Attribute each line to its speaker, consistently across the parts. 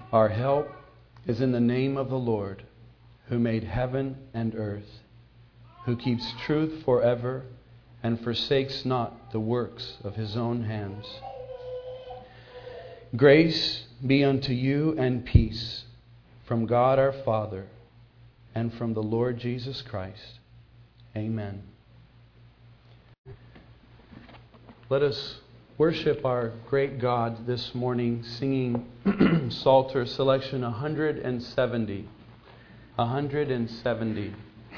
Speaker 1: Our help is in the name of the Lord, who made heaven and earth, who keeps truth forever and forsakes not the works of His own hands. Grace be unto you and peace from God our Father and from the Lord Jesus Christ. Amen. Let us worship our great God this morning, singing Psalter selection 170. 170.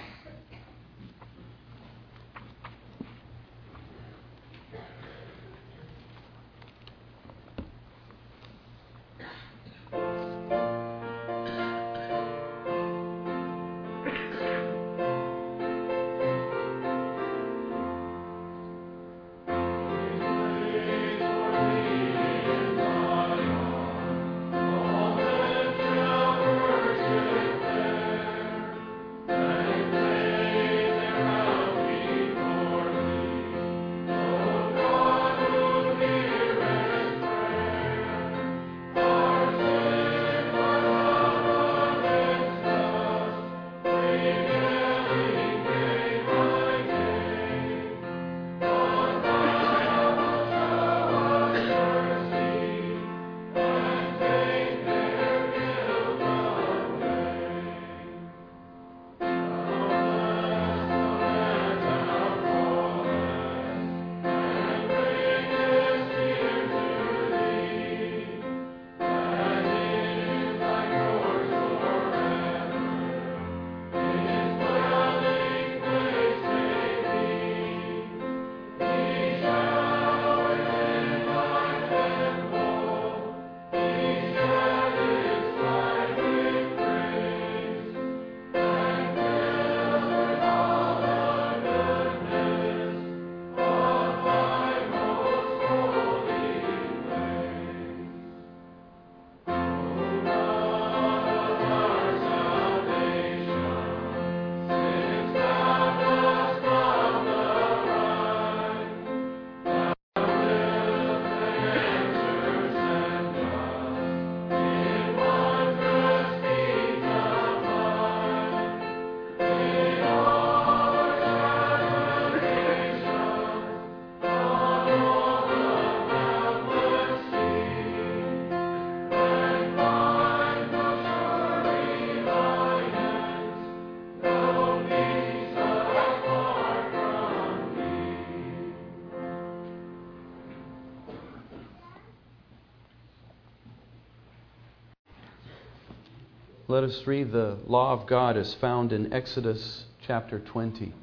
Speaker 1: Let us read the law of God as found in Exodus chapter 20.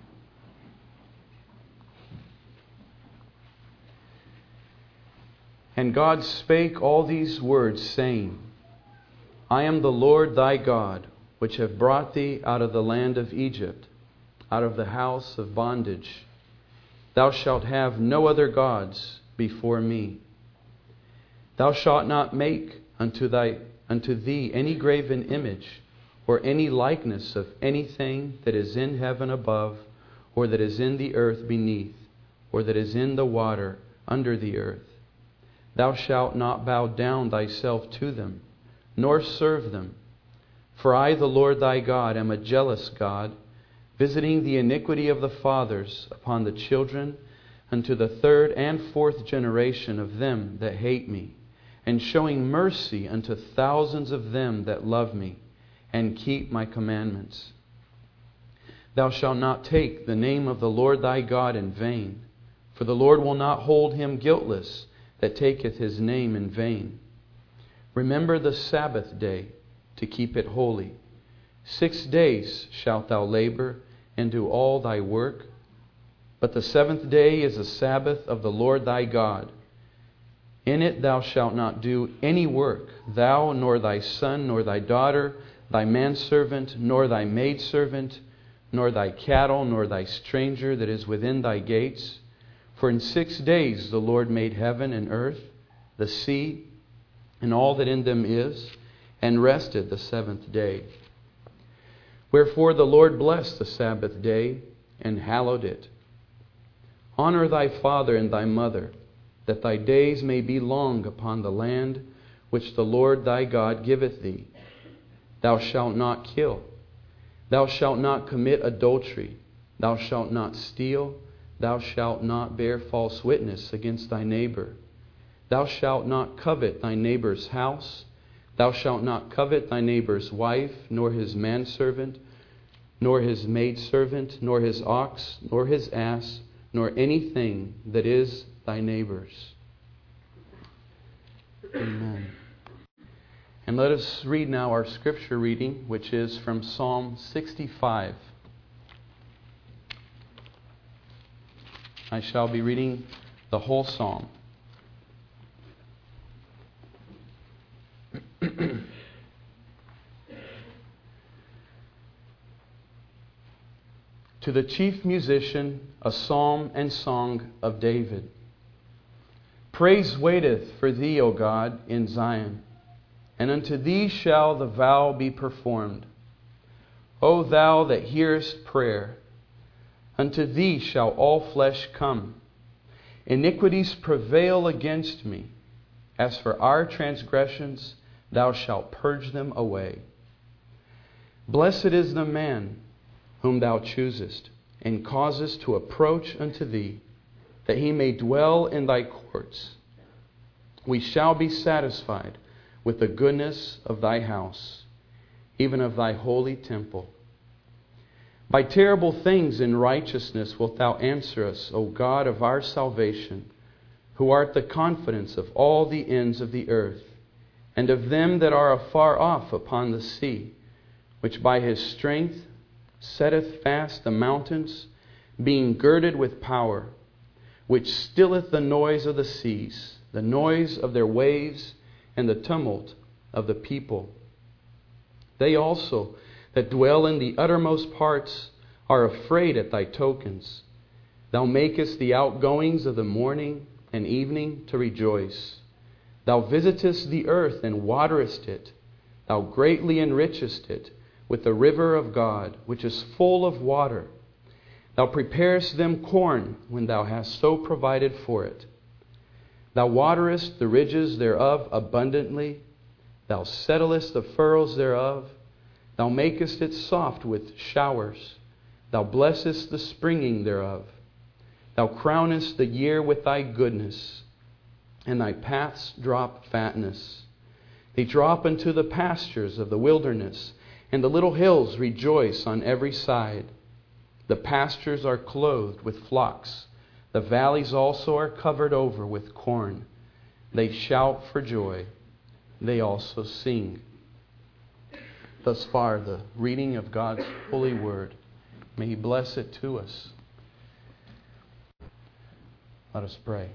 Speaker 1: And God spake all these words, saying, I am the Lord thy God, which have brought thee out of the land of Egypt, out of the house of bondage. Thou shalt have no other gods before me. Thou shalt not make unto thee any graven image, or any likeness of anything that is in heaven above, or that is in the earth beneath, or that is in the water under the earth. Thou shalt not bow down thyself to them, nor serve them. For I, the Lord thy God, am a jealous God, visiting the iniquity of the fathers upon the children unto the third and fourth generation of them that hate me, and showing mercy unto thousands of them that love me, and keep my commandments. Thou shalt not take the name of the Lord thy God in vain, for the Lord will not hold him guiltless that taketh his name in vain. Remember the Sabbath day to keep it holy. 6 days shalt thou labor and do all thy work, but the seventh day is a Sabbath of the Lord thy God. In it thou shalt not do any work, thou, nor thy son, nor thy daughter, thy manservant, nor thy maidservant, nor thy cattle, nor thy stranger that is within thy gates. For in 6 days the Lord made heaven and earth, the sea, and all that in them is, and rested the seventh day. Wherefore the Lord blessed the Sabbath day, and hallowed it. Honor thy father and thy mother, that thy days may be long upon the land which the Lord thy God giveth thee. Thou shalt not kill. Thou shalt not commit adultery. Thou shalt not steal. Thou shalt not bear false witness against thy neighbor. Thou shalt not covet thy neighbor's house. Thou shalt not covet thy neighbor's wife, nor his manservant, nor his maidservant, nor his ox, nor his ass, nor anything that is thy neighbor's. Amen. And let us read now our scripture reading, which is from Psalm 65. I shall be reading the whole psalm. To the chief musician, a psalm and song of David. Praise waiteth for thee, O God, in Zion, and unto thee shall the vow be performed. O thou that hearest prayer, unto thee shall all flesh come. Iniquities prevail against me. As for our transgressions, thou shalt purge them away. Blessed is the man whom thou choosest, and causest to approach unto thee, that he may dwell in thy courts. We shall be satisfied with the goodness of thy house, even of thy holy temple. By terrible things in righteousness wilt thou answer us, O God of our salvation, who art the confidence of all the ends of the earth, and of them that are afar off upon the sea, which by his strength setteth fast the mountains, being girded with power, which stilleth the noise of the seas, the noise of their waves, and the tumult of the people. They also that dwell in the uttermost parts are afraid at thy tokens. Thou makest the outgoings of the morning and evening to rejoice. Thou visitest the earth and waterest it. Thou greatly enrichest it with the river of God, which is full of water. Thou preparest them corn when thou hast so provided for it. Thou waterest the ridges thereof abundantly. Thou settlest the furrows thereof. Thou makest it soft with showers. Thou blessest the springing thereof. Thou crownest the year with thy goodness, and thy paths drop fatness. They drop into the pastures of the wilderness, and the little hills rejoice on every side. The pastures are clothed with flocks. The valleys also are covered over with corn. They shout for joy. They also sing. Thus far, the reading of God's holy word. May He bless it to us. Let us pray.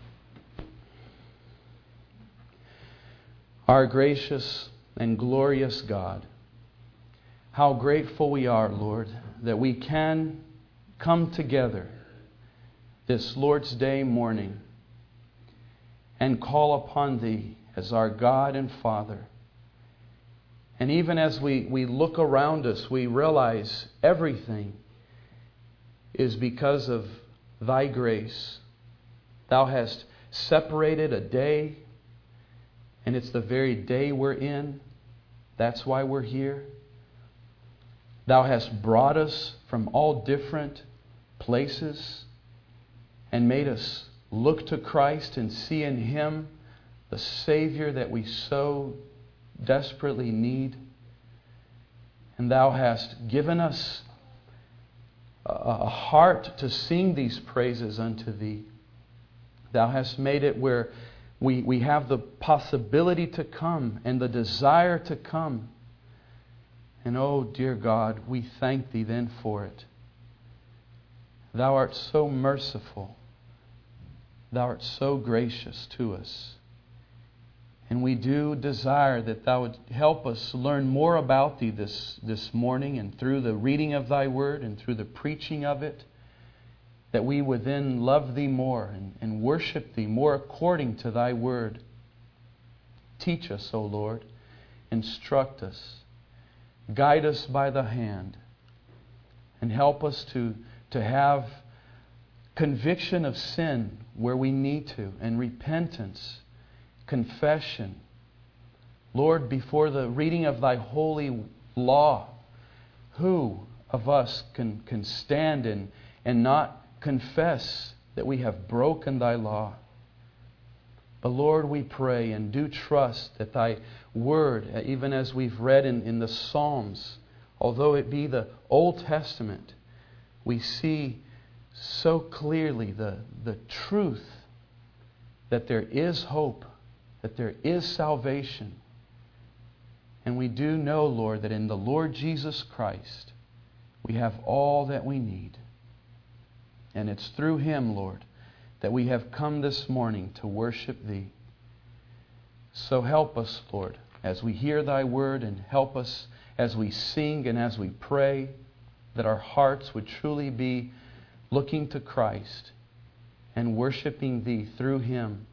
Speaker 1: Our gracious and glorious God, how grateful we are, Lord, that we can come together this Lord's Day morning and call upon Thee as our God and Father. And even as we look around us, we realize everything is because of Thy grace. Thou hast separated a day, and it's the very day we're in. That's why we're here. Thou hast brought us from all different places and made us look to Christ and see in Him the Savior that we so desperately need. And Thou hast given us a heart to sing these praises unto Thee. Thou hast made it where we have the possibility to come and the desire to come. And oh, dear God, we thank Thee then for it. Thou art so merciful. Thou art so gracious to us. And we do desire that Thou would help us learn more about Thee this morning, and through the reading of Thy Word and through the preaching of it, that we would then love Thee more and worship Thee more according to Thy Word. Teach us, O Lord. Instruct us. Guide us by the hand. And help us to have conviction of sin where we need to, and repentance, confession, Lord, before the reading of Thy holy law, who of us can stand and not confess that we have broken Thy law? But Lord, we pray and do trust that Thy Word, even as we've read in the Psalms, although it be the Old Testament, we see so clearly the truth that there is hope, that there is salvation. And we do know, Lord, that in the Lord Jesus Christ, we have all that we need. And it's through Him, Lord, that we have come this morning to worship Thee. So help us, Lord, as we hear Thy Word, and help us as we sing and as we pray, that our hearts would truly be looking to Christ and worshiping Thee through Him.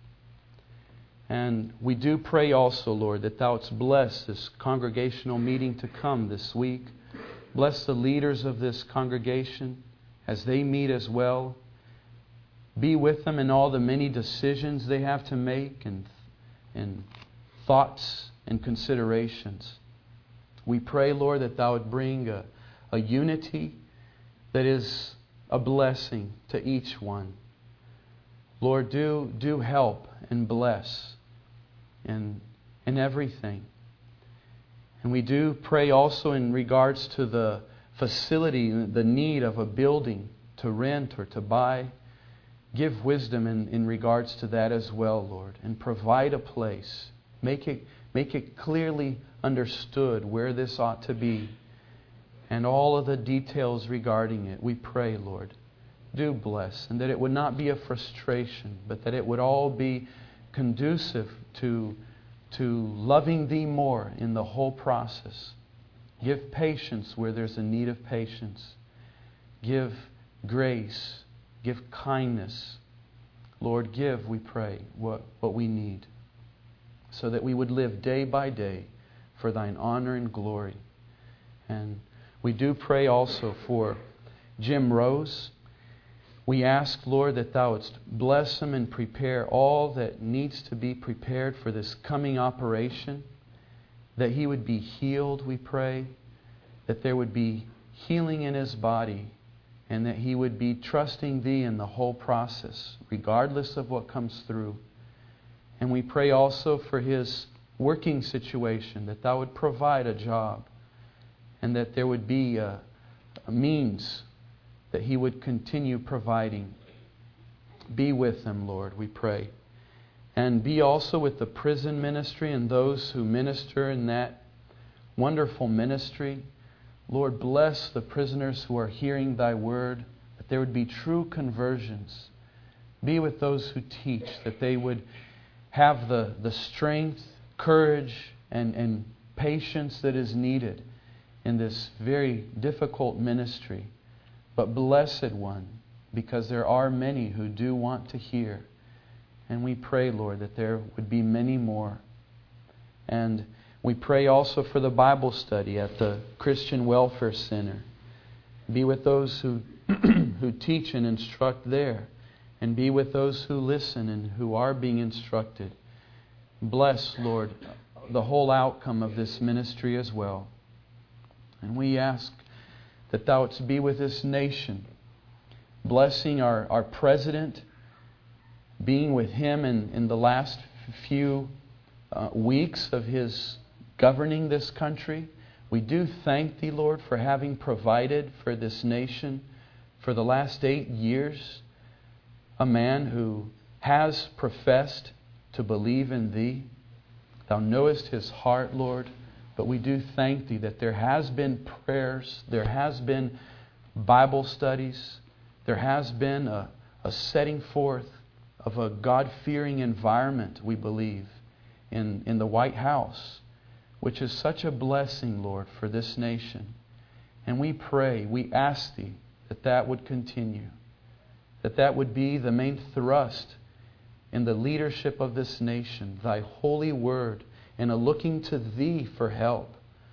Speaker 1: And we do pray also, Lord, that Thou wouldst bless this congregational meeting to come this week. Bless the leaders of this congregation as they meet as well. Be with them in all the many decisions they have to make and thoughts and considerations. We pray, Lord, that Thou would bring a unity that is a blessing to each one. Lord, do help and bless in everything. And we do pray also in regards to the facility, the need of a building to rent or to buy. Give wisdom in regards to that as well, Lord, and provide a place. Make it clearly understood where this ought to be, and all of the details regarding it. We pray, Lord, do bless, and that it would not be a frustration, but that it would all be conducive to loving Thee more in the whole process. Give patience where there's a need of patience. Give grace. Give kindness. Lord, give, we pray, what we need, so that we would live day by day for Thine honor and glory. And we do pray also for Jim Rose. We ask, Lord, that Thou wouldst bless him and prepare all that needs to be prepared for this coming operation, that he would be healed, we pray, that there would be healing in his body, and that he would be trusting Thee in the whole process, regardless of what comes through. And we pray also for his working situation, that Thou would provide a job, and that there would be a means that he would continue providing. Be with them, Lord, we pray. And be also with the prison ministry and those who minister in that wonderful ministry. Lord, bless the prisoners who are hearing Thy Word, that there would be true conversions. Be with those who teach, that they would have the strength, courage, and patience that is needed in this very difficult ministry. But blessed one, because there are many who do want to hear. And we pray, Lord, that there would be many more. And we pray also for the Bible study at the Christian Welfare Center. Be with those who who teach and instruct there. And be with those who listen and who are being instructed. Bless, Lord, the whole outcome of this ministry as well. And we ask that Thou wouldst be with this nation, blessing our President, being with him in the last few weeks of his governing this country. We do thank Thee, Lord, for having provided for this nation for the last 8 years, a man who has professed to believe in Thee. Thou knowest his heart, Lord. But we do thank Thee that there has been prayers, there has been Bible studies, there has been a setting forth of a God-fearing environment, we believe, in the White House, which is such a blessing, Lord, for this nation. And we pray, we ask Thee that would continue, that would be the main thrust in the leadership of this nation, Thy holy Word, and a looking to Thee for help.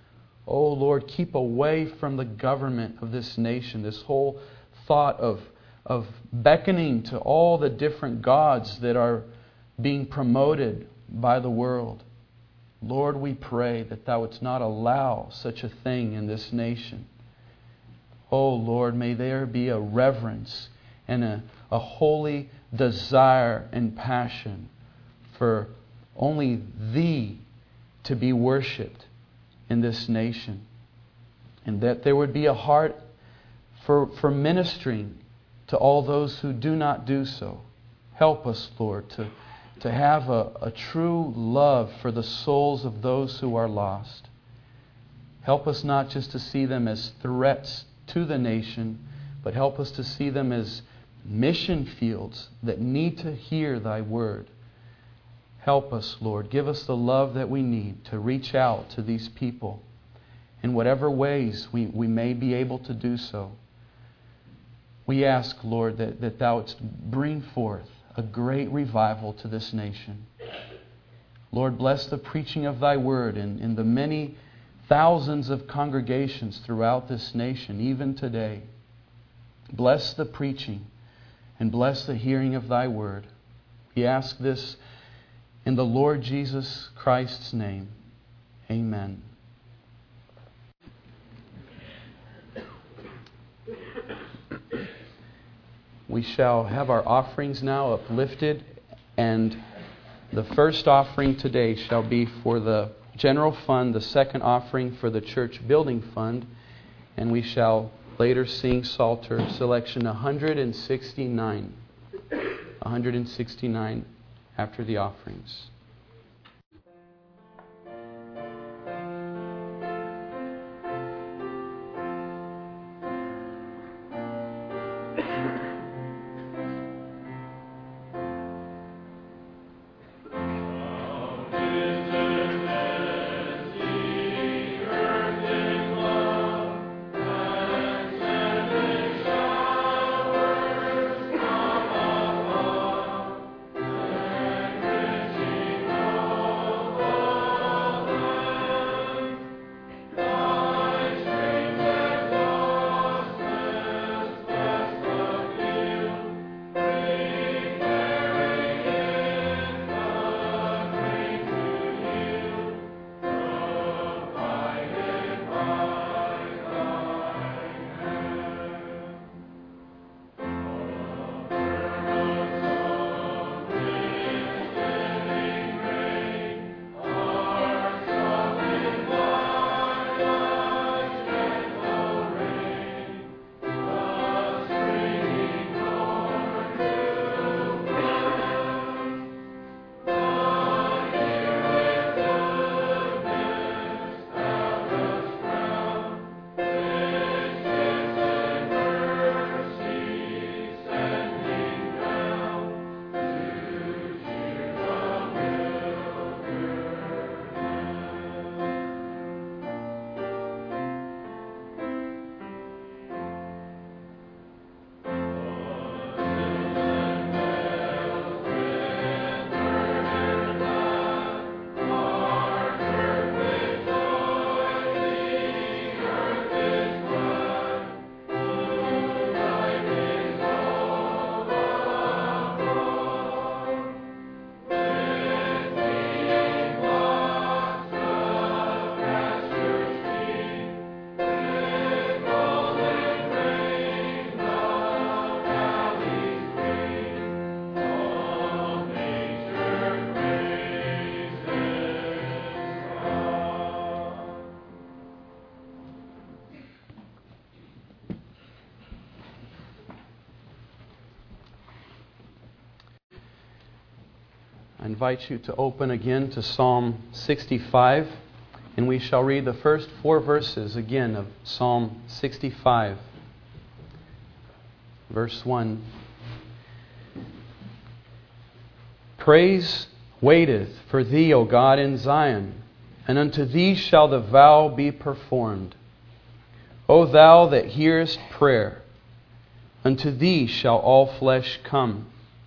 Speaker 1: Oh Lord, keep away from the government of this nation, this whole thought of beckoning to all the different gods that are being promoted by the world. Lord, we pray that Thou wouldst not allow such a thing in this nation. Oh Lord, may there be a reverence and a holy desire and passion for only Thee to be worshipped in this nation. And that there would be a heart for ministering to all those who do not do so. Help us, Lord, to have a true love for the souls of those who are lost. Help us not just to see them as threats to the nation, but help us to see them as mission fields that need to hear Thy word. Help us, Lord. Give us the love that we need to reach out to these people in whatever ways we may be able to do so. We ask, Lord, that Thou wouldst bring forth a great revival to this nation. Lord, bless the preaching of Thy word in the many thousands of congregations throughout this nation, even today. Bless the preaching and bless the hearing of Thy word. We ask this in the Lord Jesus Christ's name. Amen. We shall have our offerings now uplifted, and the first offering today shall be for the general fund, the second offering for the church building fund, and we shall later sing Psalter selection 169. 169 after the offerings. I invite you to open again to Psalm 65, and we shall read the first 4 verses again of Psalm 65. Verse 1. Praise waiteth for Thee, O God, in Zion, and unto Thee shall the vow be performed. O Thou that hearest prayer, unto Thee shall all flesh come.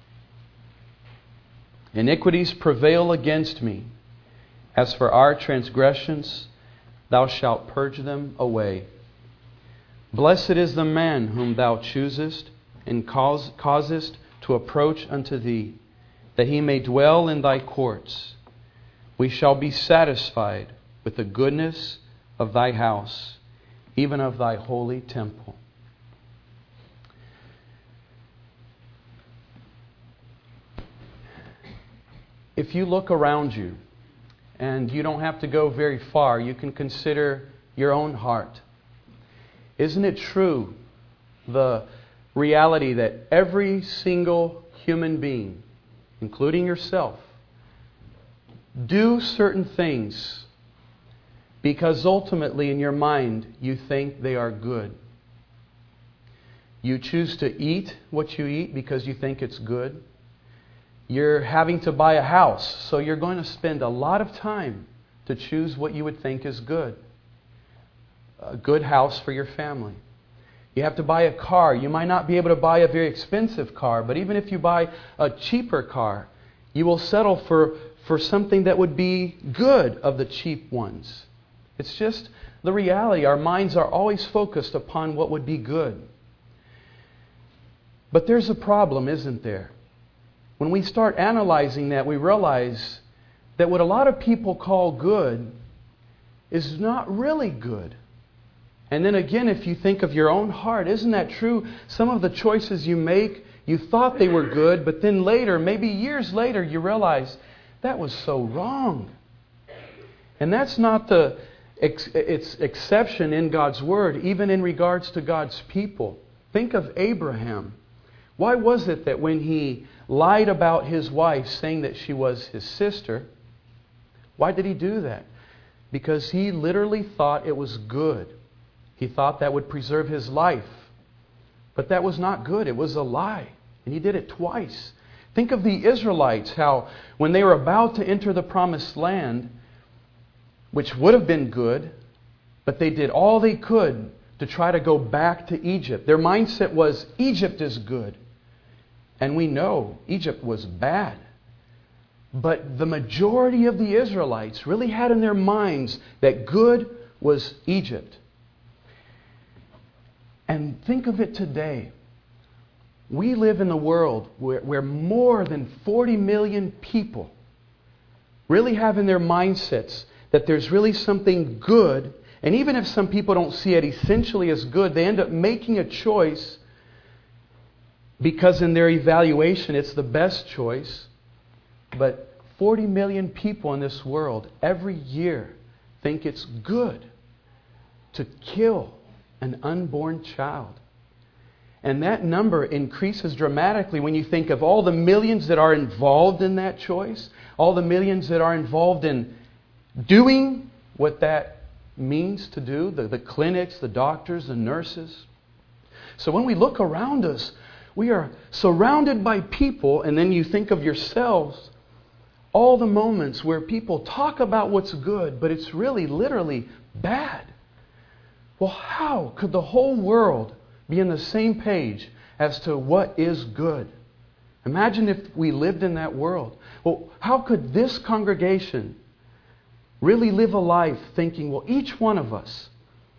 Speaker 1: Iniquities prevail against me. As for our transgressions, Thou shalt purge them away. Blessed is the man whom Thou choosest and causest to approach unto Thee, that he may dwell in Thy courts. We shall be satisfied with the goodness of thy house, even of thy holy temple. If you look around you, and you don't have to go very far, you can consider your own heart. Isn't it true, the reality that every single human being, including yourself, do certain things because ultimately in your mind you think they are good? You choose to eat what you eat because you think it's good. You're having to buy a house, so you're going to spend a lot of time to choose what you would think is good. A good house for your family. You have to buy a car. You might not be able to buy a very expensive car, but even if you buy a cheaper car, you will settle for something that would be good of the cheap ones. It's just the reality. Our minds are always focused upon what would be good. But there's a problem, isn't there? When we start analyzing that, we realize that what a lot of people call good is not really good. And then again, if you think of your own heart, isn't that true? Some of the choices you make, you thought they were good, but then later, maybe years later, you realize that was so wrong. And that's not its exception in God's Word, even in regards to God's people. Think of Abraham. Why was it that when he lied about his wife, saying that she was his sister, why did he do that? Because he literally thought it was good. He thought that would preserve his life. But that was not good. It was a lie. And he did it twice. Think of the Israelites, how when they were about to enter the promised land, which would have been good, but they did all they could to try to go back to Egypt. Their mindset was, Egypt is good. And we know Egypt was bad. But the majority of the Israelites really had in their minds that good was Egypt. And think of it today. We live in a world where more than 40 million people really have in their mindsets that there's really something good. And even if some people don't see it essentially as good, they end up making a choice because in their evaluation it's the best choice. But 40 million people in this world every year think it's good to kill an unborn child. And that number increases dramatically when you think of all the millions that are involved in that choice, all the millions that are involved in doing what that means to do, the clinics, the doctors, the nurses. So when we look around us, we are surrounded by people, and then you think of yourselves, all the moments where people talk about what's good, but it's really literally bad. Well, how could the whole world be on the same page as to what is good? Imagine if we lived in that world. Well, how could this congregation really live a life thinking, well, each one of us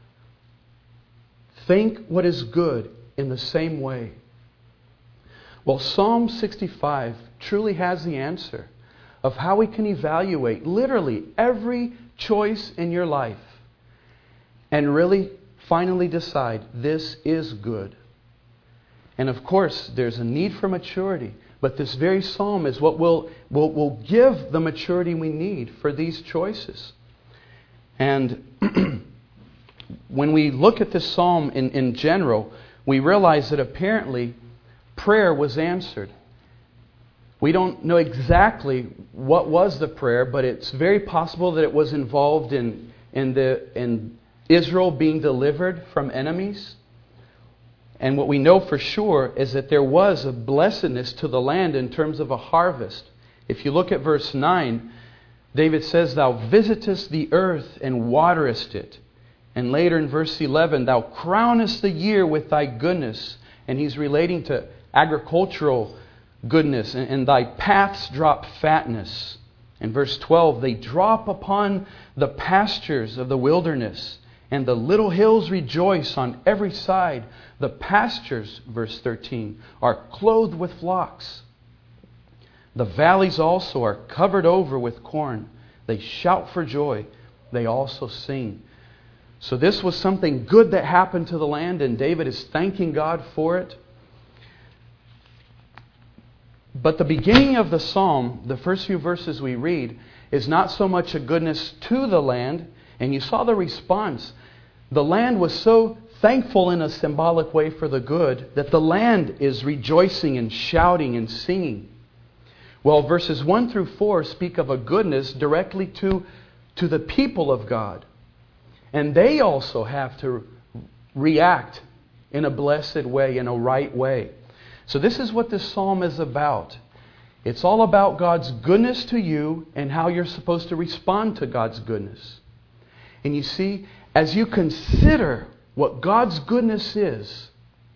Speaker 1: think what is good in the same way? Well, Psalm 65 truly has the answer of how we can evaluate literally every choice in your life and really finally decide this is good. And of course, there's a need for maturity, but this very psalm is what will give the maturity we need for these choices. And when we look at this psalm in general, we realize that apparently prayer was answered. We don't know exactly what was the prayer, but it's very possible that it was involved in Israel being delivered from enemies. And what we know for sure is that there was a blessedness to the land in terms of a harvest. If you look at verse 9, David says, Thou visitest the earth and waterest it. And later in verse 11, Thou crownest the year with thy goodness. And he's relating to agricultural goodness. And thy paths drop fatness. In verse 12, they drop upon the pastures of the wilderness. And the little hills rejoice on every side. The pastures, verse 13, are clothed with flocks. The valleys also are covered over with corn. They shout for joy. They also sing. So this was something good that happened to the land, and David is thanking God for it. But the beginning of the psalm, the first few verses we read, is not so much a goodness to the land. And you saw the response. The land was so thankful in a symbolic way for the good that the land is rejoicing and shouting and singing. Well, verses 1 through 4 speak of a goodness directly to the people of God. And they also have to react in a blessed way, in a right way. So this is what this psalm is about. It's all about God's goodness to you and how you're supposed to respond to God's goodness. And you see, as you consider what God's goodness is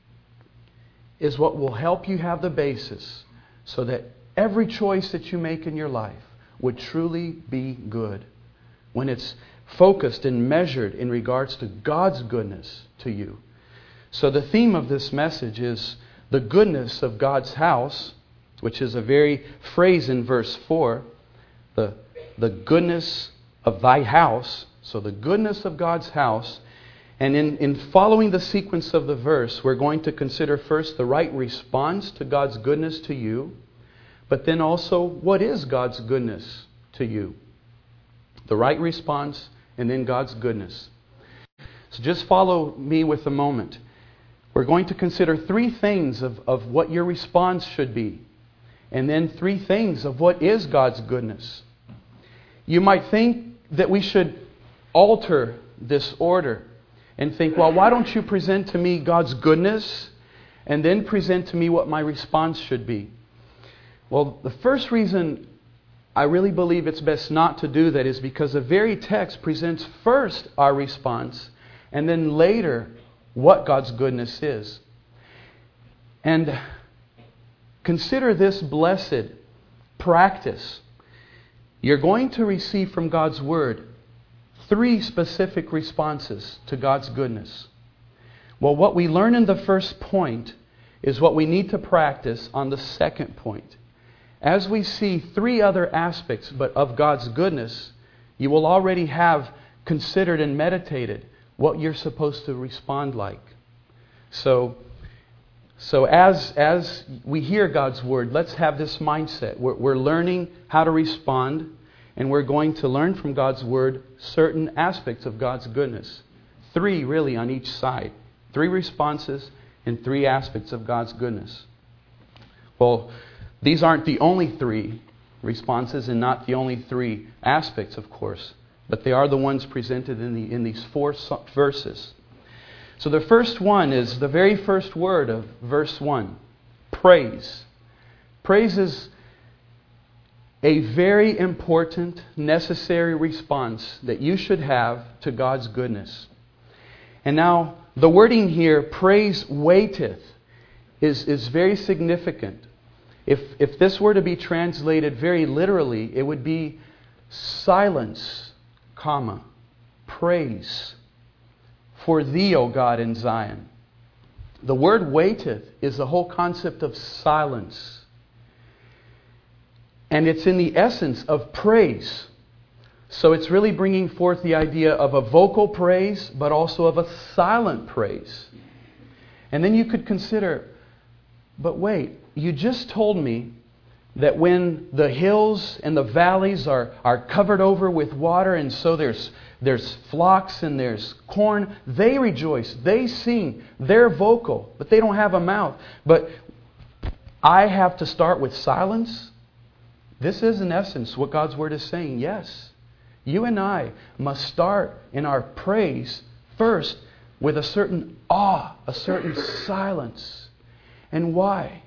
Speaker 1: what will help you have the basis so that every choice that you make in your life would truly be good. When it's focused and measured in regards to God's goodness to you. So the theme of this message is the goodness of God's house, which is a very phrase in verse 4. The goodness of thy house. So the goodness of God's house. And in following the sequence of the verse, we're going to consider first the right response to God's goodness to you. But then also, what is God's goodness to you? The right response and then God's goodness. So just follow me with a moment. We're going to consider three things of what your response should be. And then three things of what is God's goodness. You might think that we should alter this order and think, well, why don't you present to me God's goodness and then present to me what my response should be? Well, the first reason I really believe it's best not to do that is because the very text presents first our response and then later what God's goodness is. And consider this blessed practice. You're going to receive from God's Word three specific responses to God's goodness. Well, what we learn in the first point is what we need to practice on the second point. As we see three other aspects of God's goodness, you will already have considered and meditated what you're supposed to respond like. So as we hear God's Word, let's have this mindset. We're learning how to respond, and we're going to learn from God's Word certain aspects of God's goodness. Three really on each side. Three responses and three aspects of God's goodness. Well, these aren't the only three responses and not the only three aspects, of course, but they are the ones presented in these four verses. So the first one is the very first word of verse 1, praise. Praise is a very important, necessary response that you should have to God's goodness. And now, the wording here, praise waiteth, is very significant. If this were to be translated very literally, it would be silence, comma, praise for thee, O God, in Zion. The word waiteth is the whole concept of silence. And it's in the essence of praise. So it's really bringing forth the idea of a vocal praise, but also of a silent praise. And then you could consider, but wait, you just told me that when the hills and the valleys are covered over with water, and so there's flocks and there's corn, they rejoice, they sing, they're vocal, but they don't have a mouth. But I have to start with silence? This is in essence what God's Word is saying. Yes, you and I must start in our praise first with a certain awe, a certain silence. And why?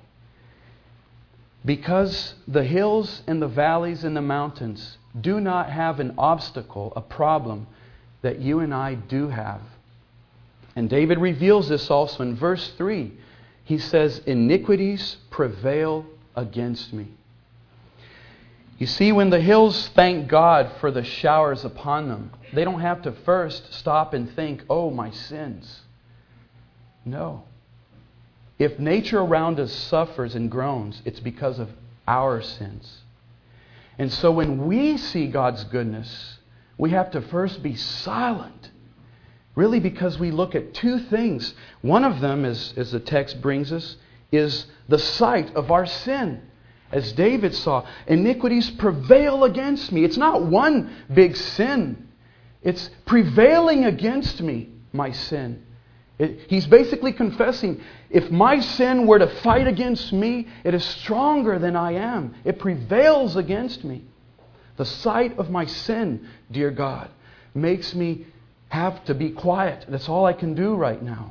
Speaker 1: Because the hills and the valleys and the mountains do not have an obstacle, a problem that you and I do have. And David reveals this also in verse 3. He says, iniquities prevail against me. You see, when the hills thank God for the showers upon them, they don't have to first stop and think, oh, my sins. No. If nature around us suffers and groans, it's because of our sins. And so when we see God's goodness, we have to first be silent. Really, because we look at two things. One of them, as the text brings us, is the sight of our sin. As David saw, iniquities prevail against me. It's not one big sin. It's prevailing against me, my sin. He's basically confessing, if my sin were to fight against me, it is stronger than I am. It prevails against me. The sight of my sin, dear God, makes me have to be quiet. That's all I can do right now.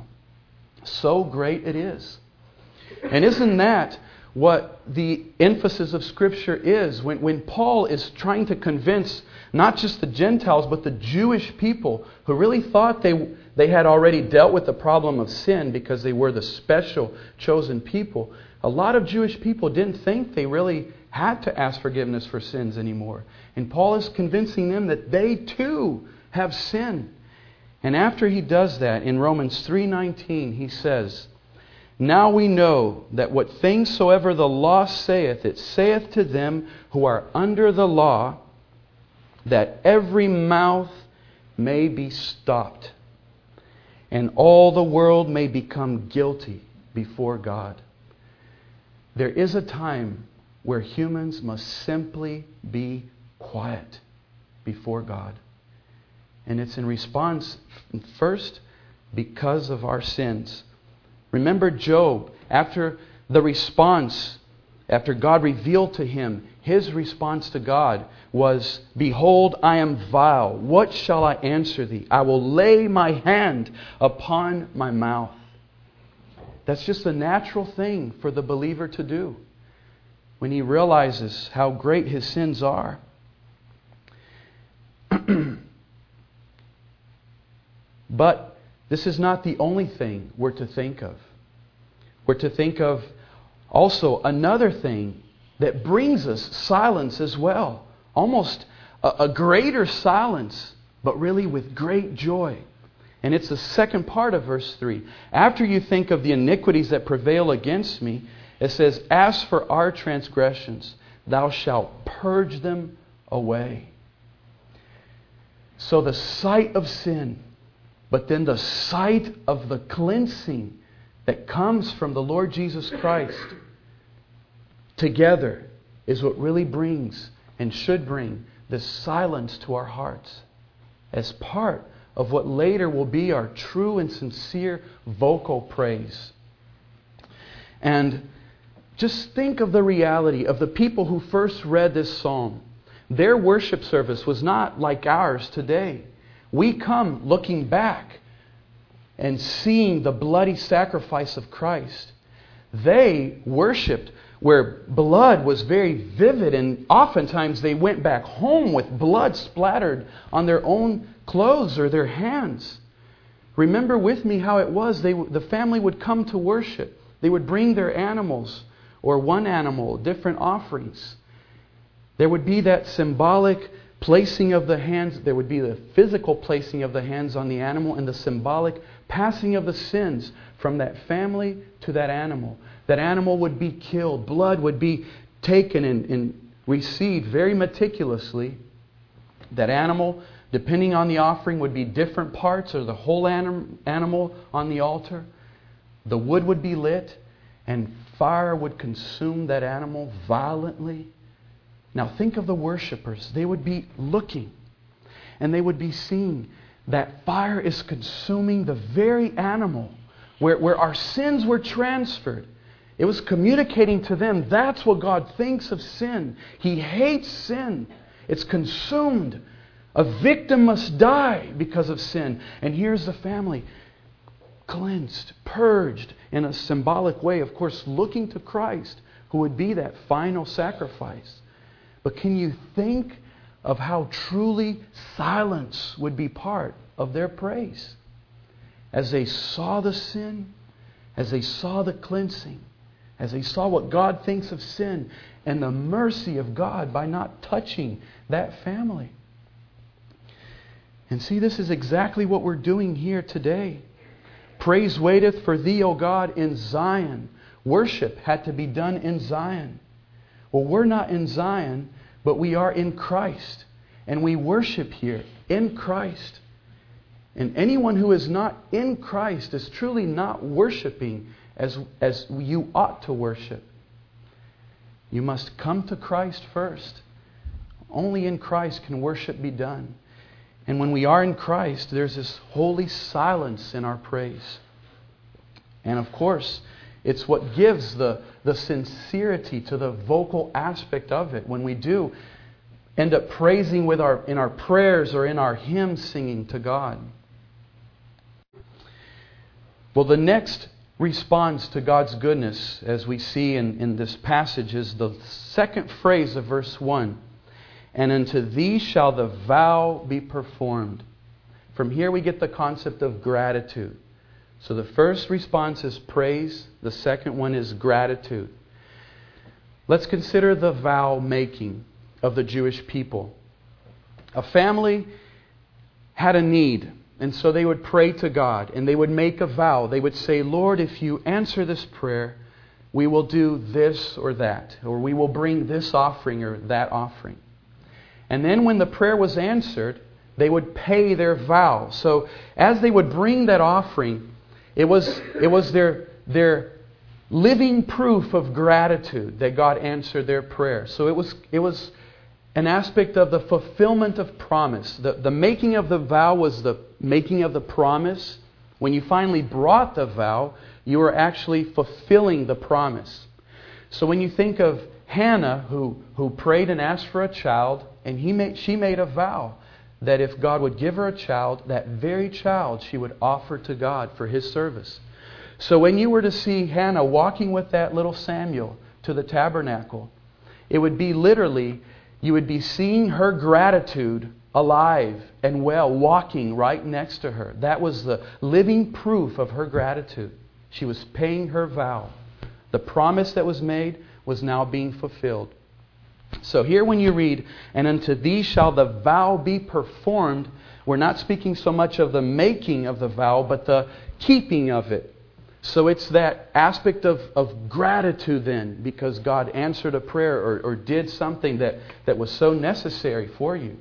Speaker 1: So great it is. And isn't that what the emphasis of Scripture is? When Paul is trying to convince not just the Gentiles, but the Jewish people who really thought they had already dealt with the problem of sin because they were the special chosen people. A lot of Jewish people didn't think they really had to ask forgiveness for sins anymore. And Paul is convincing them that they too have sin. And after he does that, in Romans 3:19, he says, now we know that what things soever the law saith, it saith to them who are under the law, that every mouth may be stopped, and all the world may become guilty before God. There is a time where humans must simply be quiet before God. And it's in response, first, because of our sins. Remember Job, after the response, after God revealed to him, his response to God was, behold, I am vile. What shall I answer thee? I will lay my hand upon my mouth. That's just a natural thing for the believer to do when he realizes how great his sins are. But this is not the only thing we're to think of. We're to think of also another thing that brings us silence as well. Almost a greater silence, but really with great joy. And it's the second part of verse 3. After you think of the iniquities that prevail against me, it says, as for our transgressions, thou shalt purge them away. So the sight of sin, but then the sight of the cleansing that comes from the Lord Jesus Christ together is what really brings and should bring this silence to our hearts as part of what later will be our true and sincere vocal praise. And just think of the reality of the people who first read this psalm. Their worship service was not like ours today. We come looking back and seeing the bloody sacrifice of Christ. They worshipped where blood was very vivid, and oftentimes they went back home with blood splattered on their own clothes or their hands. Remember with me how it was. The family would come to worship. They would bring their animals, or one animal, different offerings. There would be that symbolic placing of the hands. There would be the physical placing of the hands on the animal and the symbolic passing of the sins from that family to that animal. That animal would be killed. Blood would be taken and received very meticulously. That animal, depending on the offering, would be different parts or the whole animal on the altar. The wood would be lit and fire would consume that animal violently. Now think of the worshipers. They would be looking and they would be seeing that fire is consuming the very animal where our sins were transferred. It was communicating to them that's what God thinks of sin. He hates sin. It's consumed. A victim must die because of sin. And here's the family cleansed, purged in a symbolic way, of course, looking to Christ, who would be that final sacrifice. But can you think of how truly silence would be part of their praise? As they saw the sin, as they saw the cleansing, as they saw what God thinks of sin and the mercy of God by not touching that family. And see, this is exactly what we're doing here today. Praise waiteth for thee, O God, in Zion. Worship had to be done in Zion. Well, we're not in Zion, but we are in Christ. And we worship here in Christ. And anyone who is not in Christ is truly not worshiping as you ought to worship. You must come to Christ first. Only in Christ can worship be done. And when we are in Christ, there's this holy silence in our praise. And of course, it's what gives the sincerity to the vocal aspect of it. When we do end up praising in our prayers or in our hymn singing to God. Well, the next response to God's goodness, as we see in this passage, is the second phrase of verse 1. And unto thee shall the vow be performed. From here we get the concept of gratitude. So the first response is praise. The second one is gratitude. Let's consider the vow making of the Jewish people. A family had a need, and so they would pray to God, and they would make a vow. They would say, Lord, if you answer this prayer, we will do this or that, or we will bring this offering or that offering. And then when the prayer was answered, they would pay their vow. So as they would bring that offering, it was their living proof of gratitude that God answered their prayer. So it was an aspect of the fulfillment of promise. The making of the vow was the making of the promise. When you finally brought the vow, you were actually fulfilling the promise. So when you think of Hannah, who prayed and asked for a child, and she made a vow that if God would give her a child, that very child she would offer to God for His service. So when you were to see Hannah walking with that little Samuel to the tabernacle, it would be literally, you would be seeing her gratitude alive and well, walking right next to her. That was the living proof of her gratitude. She was paying her vow. The promise that was made was now being fulfilled. So here when you read, and unto thee shall the vow be performed, we're not speaking so much of the making of the vow, but the keeping of it. So it's that aspect of gratitude then, because God answered a prayer or did something that was so necessary for you.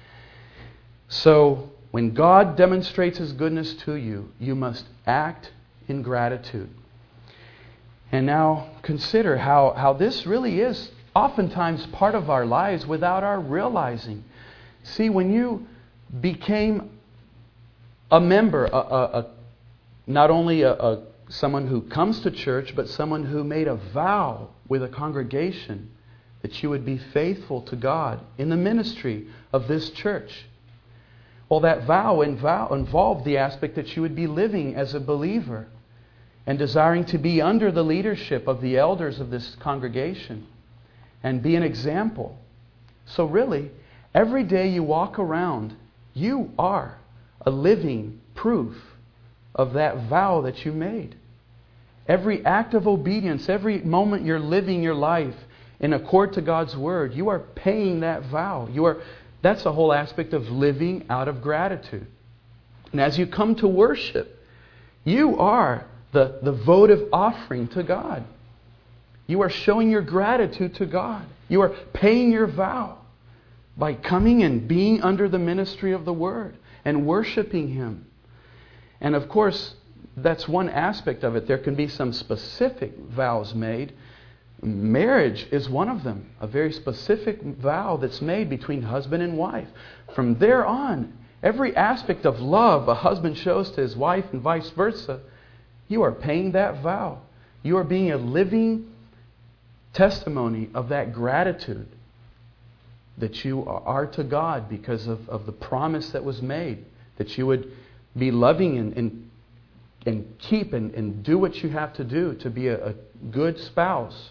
Speaker 1: So when God demonstrates His goodness to you, you must act in gratitude. And now consider how this really is oftentimes part of our lives without our realizing. See, when you became a member, not only someone who comes to church, but someone who made a vow with a congregation that you would be faithful to God in the ministry of this church. Well, that vow involved the aspect that you would be living as a believer and desiring to be under the leadership of the elders of this congregation and be an example. So really, every day you walk around, you are a living proof of that vow that you made. Every act of obedience, every moment you're living your life in accord to God's Word, you are paying that vow. That's the whole aspect of living out of gratitude. And as you come to worship, you are the votive offering to God. You are showing your gratitude to God. You are paying your vow by coming and being under the ministry of the Word and worshiping Him. And of course, that's one aspect of it. There can be some specific vows made. Marriage is one of them. A very specific vow that's made between husband and wife. From there on, every aspect of love a husband shows to his wife and vice versa, you are paying that vow. You are being a living testimony of that gratitude that you are to God because of the promise that was made. That you would be loving and keep and do what you have to do to be a good spouse.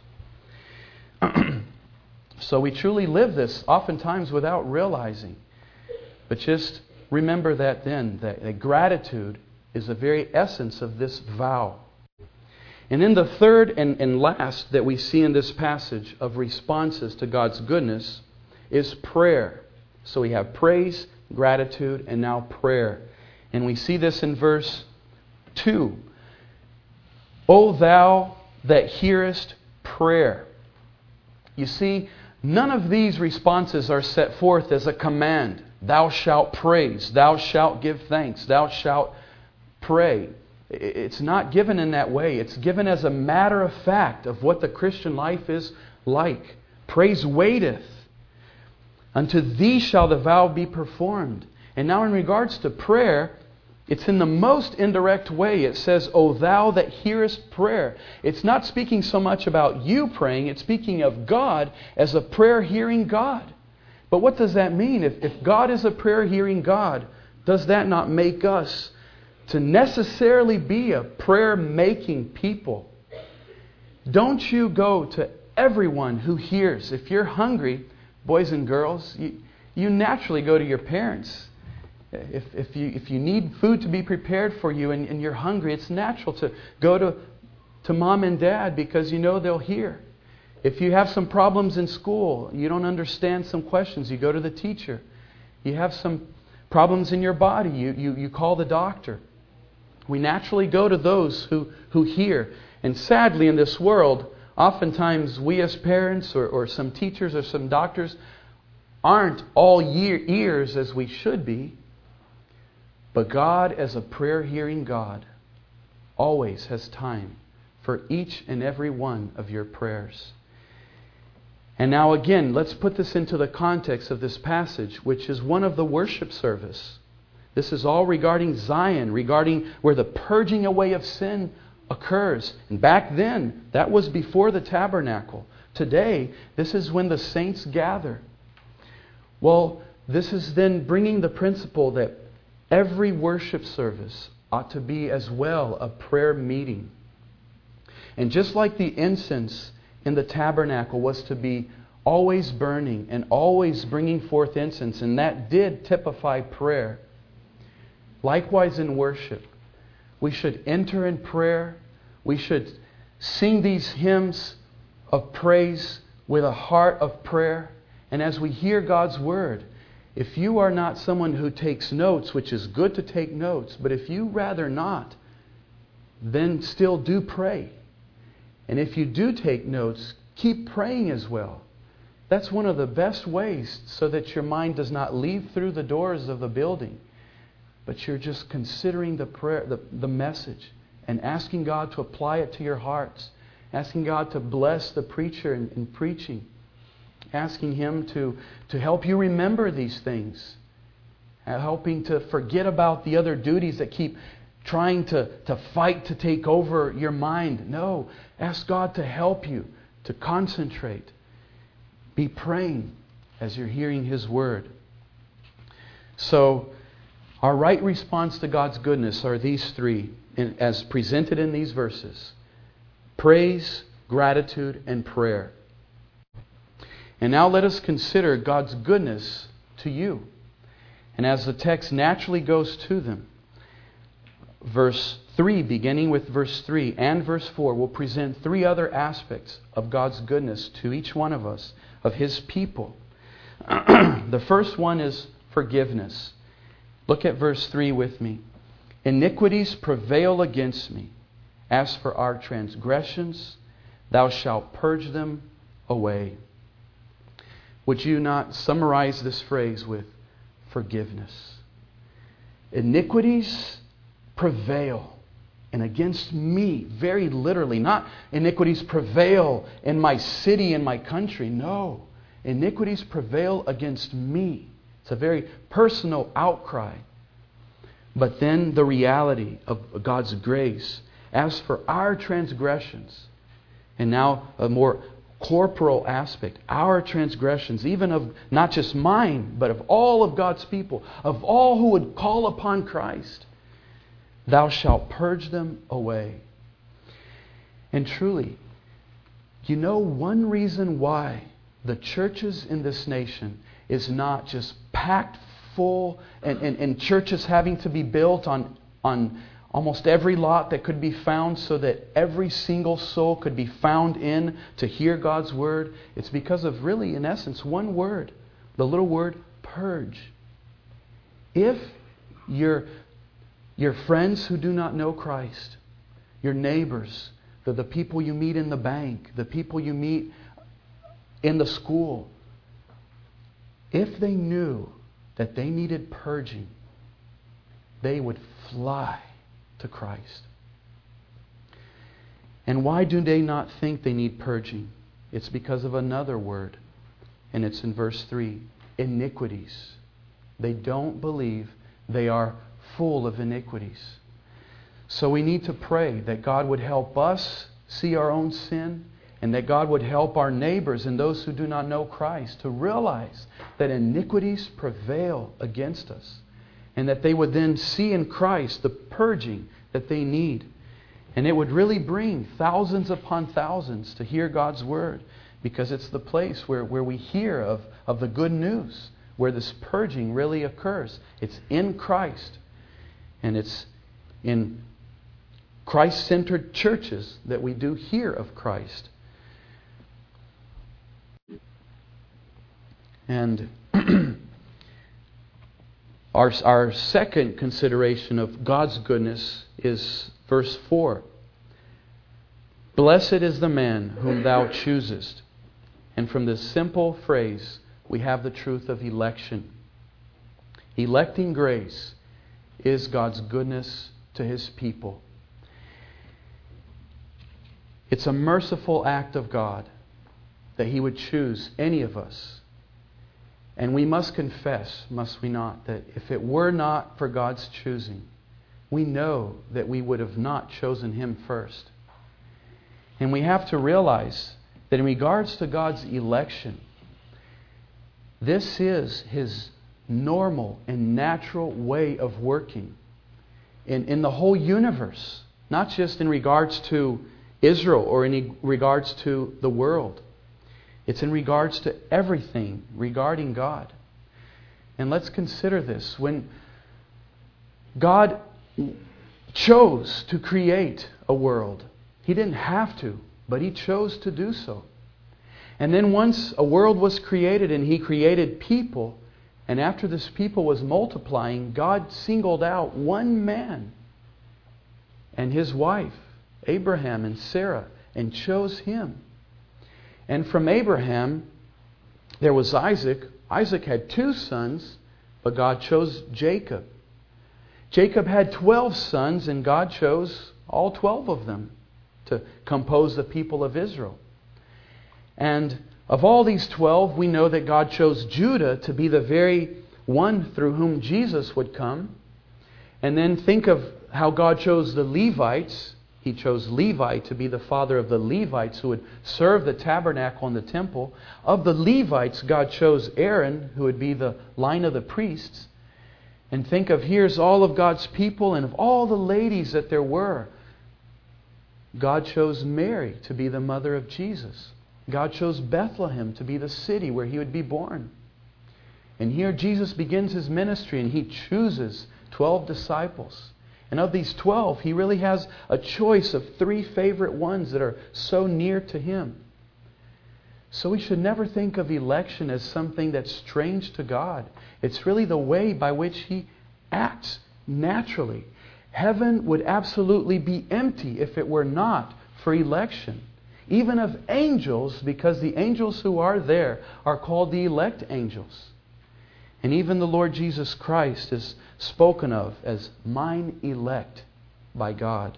Speaker 1: So we truly live this oftentimes without realizing. But just remember that then, that gratitude is the very essence of this vow. And then the third and last that we see in this passage of responses to God's goodness is prayer. So we have praise, gratitude, and now prayer. And we see this in verse 2. O thou that hearest prayer. You see, None of these responses are set forth as a command. Thou shalt praise. Thou shalt give thanks. Thou shalt pray. It's not given in that way. It's given as a matter of fact of what the Christian life is like. Praise waiteth. Unto thee shall the vow be performed. And now in regards to prayer, it's in the most indirect way. It says, O thou that hearest prayer. It's not speaking so much about you praying. It's speaking of God as a prayer-hearing God. But what does that mean? If God is a prayer-hearing God, does that not make us to necessarily be a prayer-making people? Don't you go to everyone who hears. If you're hungry, boys and girls, you naturally go to your parents. If you need food to be prepared for you and you're hungry, it's natural to go to mom and dad because you know they'll hear. If you have some problems in school, you don't understand some questions, you go to the teacher. You have some problems in your body, you call the doctor. We naturally go to those who hear. And sadly in this world, oftentimes we as parents or some teachers or some doctors aren't all ears as we should be. But God, as a prayer-hearing God, always has time for each and every one of your prayers. And now again, let's put this into the context of this passage, which is one of the worship service. This is all regarding Zion, regarding where the purging away of sin occurs. And back then, that was before the tabernacle. Today, this is when the saints gather. Well, this is then bringing the principle that every worship service ought to be as well a prayer meeting. And just like the incense in the tabernacle was to be always burning and always bringing forth incense, and that did typify prayer, likewise in worship, we should enter in prayer. We should sing these hymns of praise with a heart of prayer. And as we hear God's Word, if you are not someone who takes notes, which is good to take notes, but if you rather not, then still do pray. And if you do take notes, keep praying as well. That's one of the best ways so that your mind does not leave through the doors of the building, but you're just considering the prayer, the message, and asking God to apply it to your hearts, asking God to bless the preacher in preaching, asking Him to help you remember these things, helping to forget about the other duties that keep trying to fight to take over your mind. No, ask God to help you to concentrate. Be praying as you're hearing His Word. So, our right response to God's goodness are these three, as presented in these verses: praise, gratitude, and prayer. And now let us consider God's goodness to you. And as the text naturally goes to them, verse 3, beginning with verse 3 and verse 4, will present three other aspects of God's goodness to each one of us, of His people. The first one is forgiveness. Look at verse 3 with me. Iniquities prevail against me. As for our transgressions, Thou shalt purge them away. Would you not summarize this phrase with forgiveness? Iniquities prevail. And against me, very literally, not iniquities prevail in my city and my country. No, iniquities prevail against me. It's a very personal outcry. But then the reality of God's grace. As for our transgressions, and now a more corporal aspect, our transgressions, even of not just mine, but of all of God's people, of all who would call upon Christ, Thou shalt purge them away. And truly, you know one reason why the churches in this nation is not just packed full and churches having to be built on almost every lot that could be found so that every single soul could be found in to hear God's Word. It's because of really, in essence, one word, the little word purge. If your friends who do not know Christ, your neighbors, the people you meet in the bank, the people you meet in the school, if they knew that they needed purging, they would fly to Christ. And why do they not think they need purging? It's because of another word. And it's in verse 3. Iniquities. They don't believe they are full of iniquities. So we need to pray that God would help us see our own sin, and that God would help our neighbors and those who do not know Christ to realize that iniquities prevail against us, and that they would then see in Christ the purging that they need. And it would really bring thousands upon thousands to hear God's Word, because it's the place where we hear of the good news, where this purging really occurs. It's in Christ. And it's in Christ-centered churches that we do hear of Christ. And our second consideration of God's goodness is verse 4. Blessed is the man whom thou choosest. And from this simple phrase, we have the truth of election. Electing grace is God's goodness to His people. It's a merciful act of God that He would choose any of us. And we must confess, must we not, that if it were not for God's choosing, we know that we would have not chosen Him first. And we have to realize that in regards to God's election, this is His normal and natural way of working in the whole universe, not just in regards to Israel or in regards to the world. It's in regards to everything regarding God. And let's consider this. When God chose to create a world, He didn't have to, but He chose to do so. And then once a world was created and He created people, and after this people was multiplying, God singled out one man and his wife, Abraham and Sarah, and chose him. And from Abraham, there was Isaac. Isaac had 2 sons, but God chose Jacob. Jacob had 12 sons, and God chose all 12 of them to compose the people of Israel. And of all these 12, we know that God chose Judah to be the very one through whom Jesus would come. And then think of how God chose the Levites. He chose Levi to be the father of the Levites who would serve the tabernacle and the temple. Of the Levites, God chose Aaron, who would be the line of the priests. And think of, here's all of God's people, and of all the ladies that there were, God chose Mary to be the mother of Jesus. God chose Bethlehem to be the city where He would be born. And here Jesus begins His ministry, and He chooses 12 disciples. And of these 12, He really has a choice of 3 favorite ones that are so near to Him. So we should never think of election as something that's strange to God. It's really the way by which He acts naturally. Heaven would absolutely be empty if it were not for election. Even of angels, because the angels who are there are called the elect angels. And even the Lord Jesus Christ is spoken of as mine elect by God.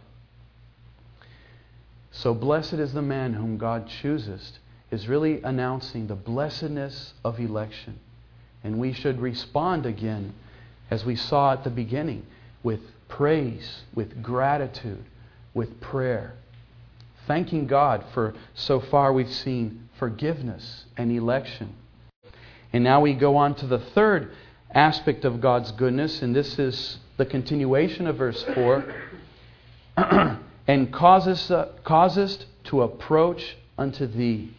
Speaker 1: So blessed is the man whom God chooses is really announcing the blessedness of election. And we should respond again, as we saw at the beginning, with praise, with gratitude, with prayer. Thanking God for so far we've seen forgiveness and election. And now we go on to the third aspect of God's goodness, and this is the continuation of verse 4. And causest to approach unto Thee.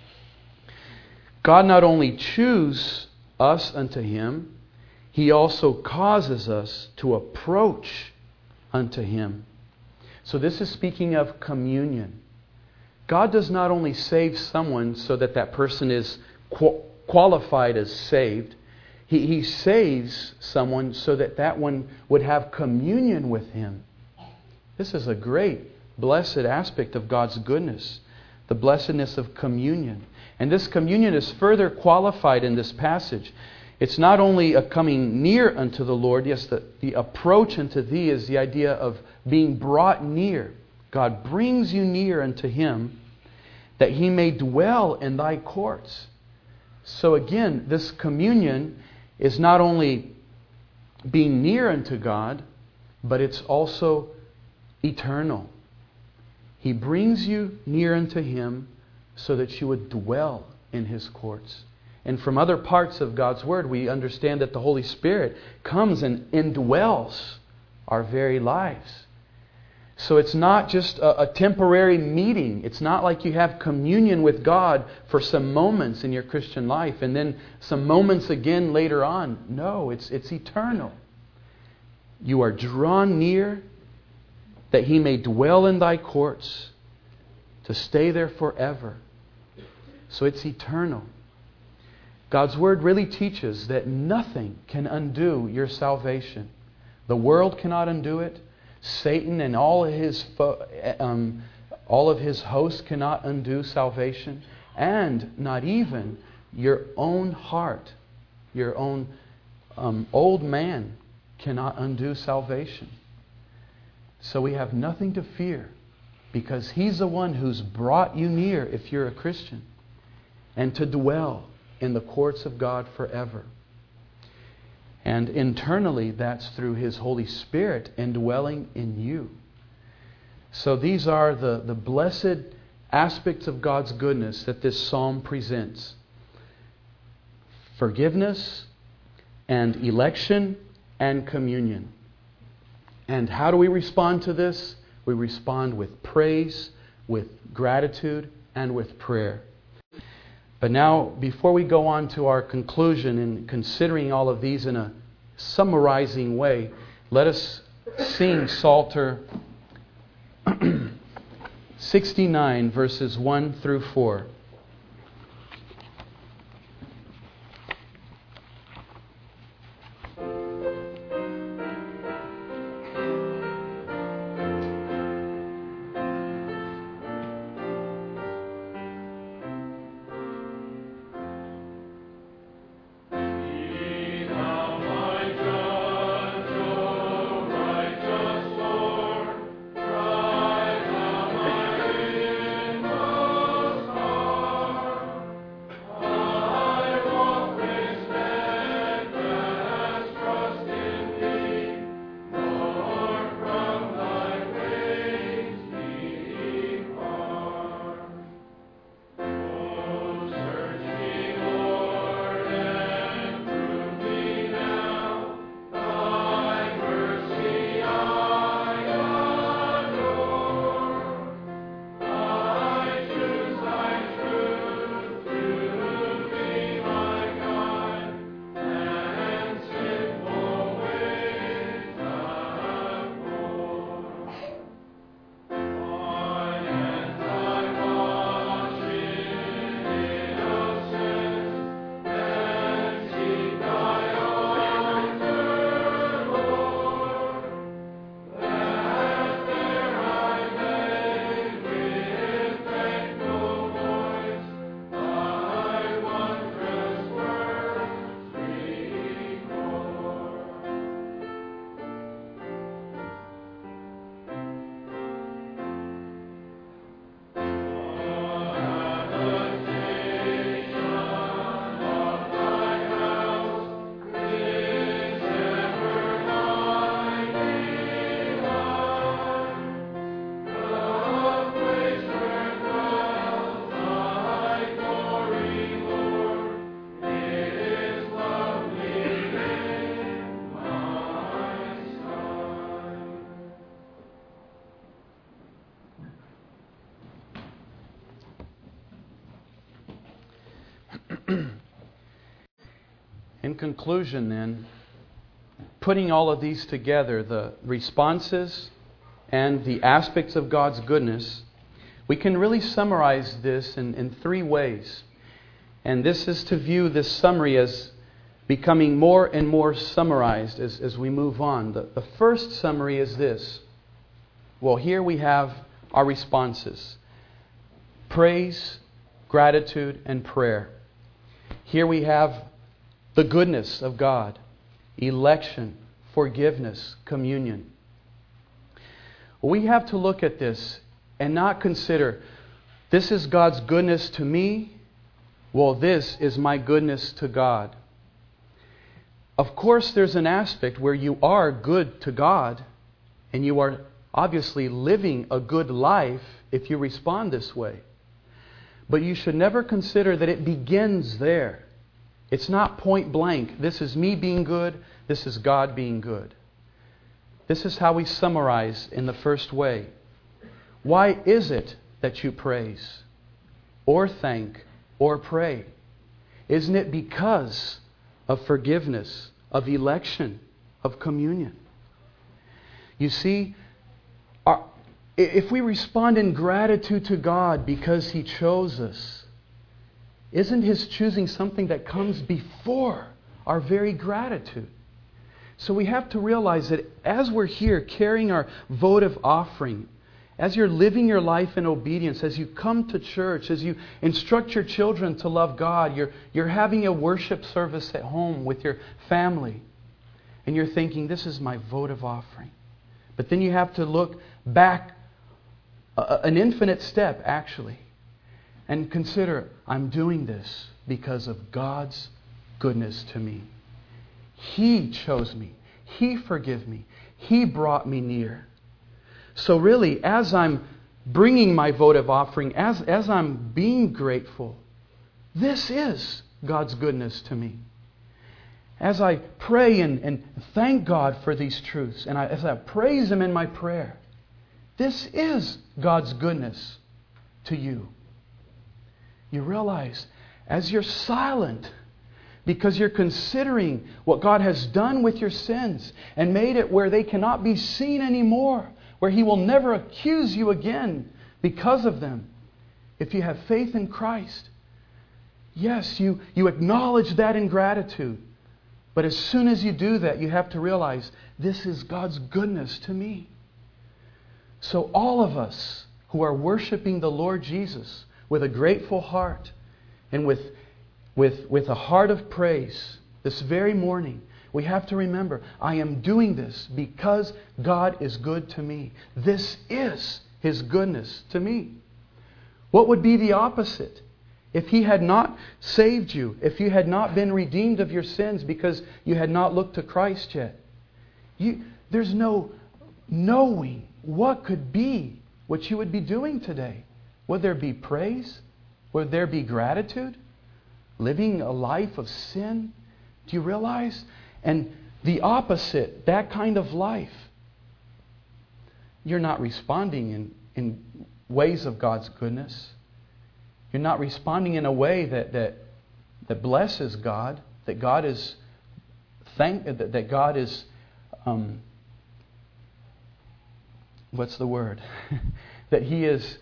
Speaker 1: God not only chooses us unto Him, He also causes us to approach unto Him. So this is speaking of communion. God does not only save someone so that that person is qualified as saved. He saves someone so that that one would have communion with Him. This is a great, blessed aspect of God's goodness. the blessedness of communion. And this communion is further qualified in this passage. It's not only a coming near unto the Lord. Yes, the approach unto Thee is the idea of being brought near. God brings you near unto Him, that He may dwell in Thy courts. So again, this communion is not only being near unto God, but it's also eternal. He brings you near unto Him so that you would dwell in His courts. And from other parts of God's Word, we understand that the Holy Spirit comes and indwells our very lives. So it's not just a temporary meeting. It's not like you have communion with God for some moments in your Christian life and then some moments again later on. No, it's eternal. You are drawn near that He may dwell in Thy courts, to stay there forever. So it's eternal. God's Word really teaches that nothing can undo your salvation. The world cannot undo it. Satan and all of his hosts cannot undo salvation. And not even your own heart, your own old man cannot undo salvation. So we have nothing to fear, because He's the one who's brought you near, if you're a Christian, and to dwell in the courts of God forever. And internally, that's through His Holy Spirit indwelling in you. So these are the blessed aspects of God's goodness that this psalm presents. Forgiveness and election and communion. And how do we respond to this? We respond with praise, with gratitude, and with prayer. But now, before we go on to our conclusion in considering all of these in a summarizing way, let us sing Psalter 69, verses 1 through 4. In conclusion, then, putting all of these together, the responses and the aspects of God's goodness, we can really summarize this in three ways. And this is to view this summary as becoming more and more summarized as we move on. The first summary is this. Well, here we have our responses. praise, gratitude, and prayer. Here we have the goodness of God, election, forgiveness, communion. We have to look at this and not consider, this is God's goodness to me, well, this is my goodness to God. Of course, there's an aspect where you are good to God, and you are obviously living a good life if you respond this way. But you should never consider that it begins there. It's not point blank. This is me being good. This is God being good. This is how we summarize in the first way. Why is it that you praise, or thank, or pray? Isn't it because of forgiveness, of election, of communion? You see, if we respond in gratitude to God because He chose us, isn't His choosing something that comes before our very gratitude? So we have to realize that as we're here carrying our votive offering, as you're living your life in obedience, as you come to church, as you instruct your children to love God, you're having a worship service at home with your family, and you're thinking, this is my votive offering. But then you have to look back an infinite step, actually, and consider, I'm doing this because of God's goodness to me. He chose me. He forgave me. He brought me near. So really, as I'm bringing my votive offering, as I'm being grateful, this is God's goodness to me. As I pray and thank God for these truths, and as I praise Him in my prayer, this is God's goodness to you. You realize, as you're silent, because you're considering what God has done with your sins and made it where they cannot be seen anymore, where He will never accuse you again because of them, if you have faith in Christ. Yes, you acknowledge that in gratitude. But as soon as you do that, you have to realize, this is God's goodness to me. So all of us who are worshiping the Lord Jesus with a grateful heart and with a heart of praise this very morning, we have to remember, I am doing this because God is good to me. This is His goodness to me. What would be the opposite? If He had not saved you, if you had not been redeemed of your sins because you had not looked to Christ yet, there's no knowing what could be what you would be doing today. Would there be praise? Would there be gratitude? Living a life of sin? Do you realize? And the opposite, that kind of life, you're not responding in ways of God's goodness. You're not responding in a way that blesses God, that God is what's the word? That He is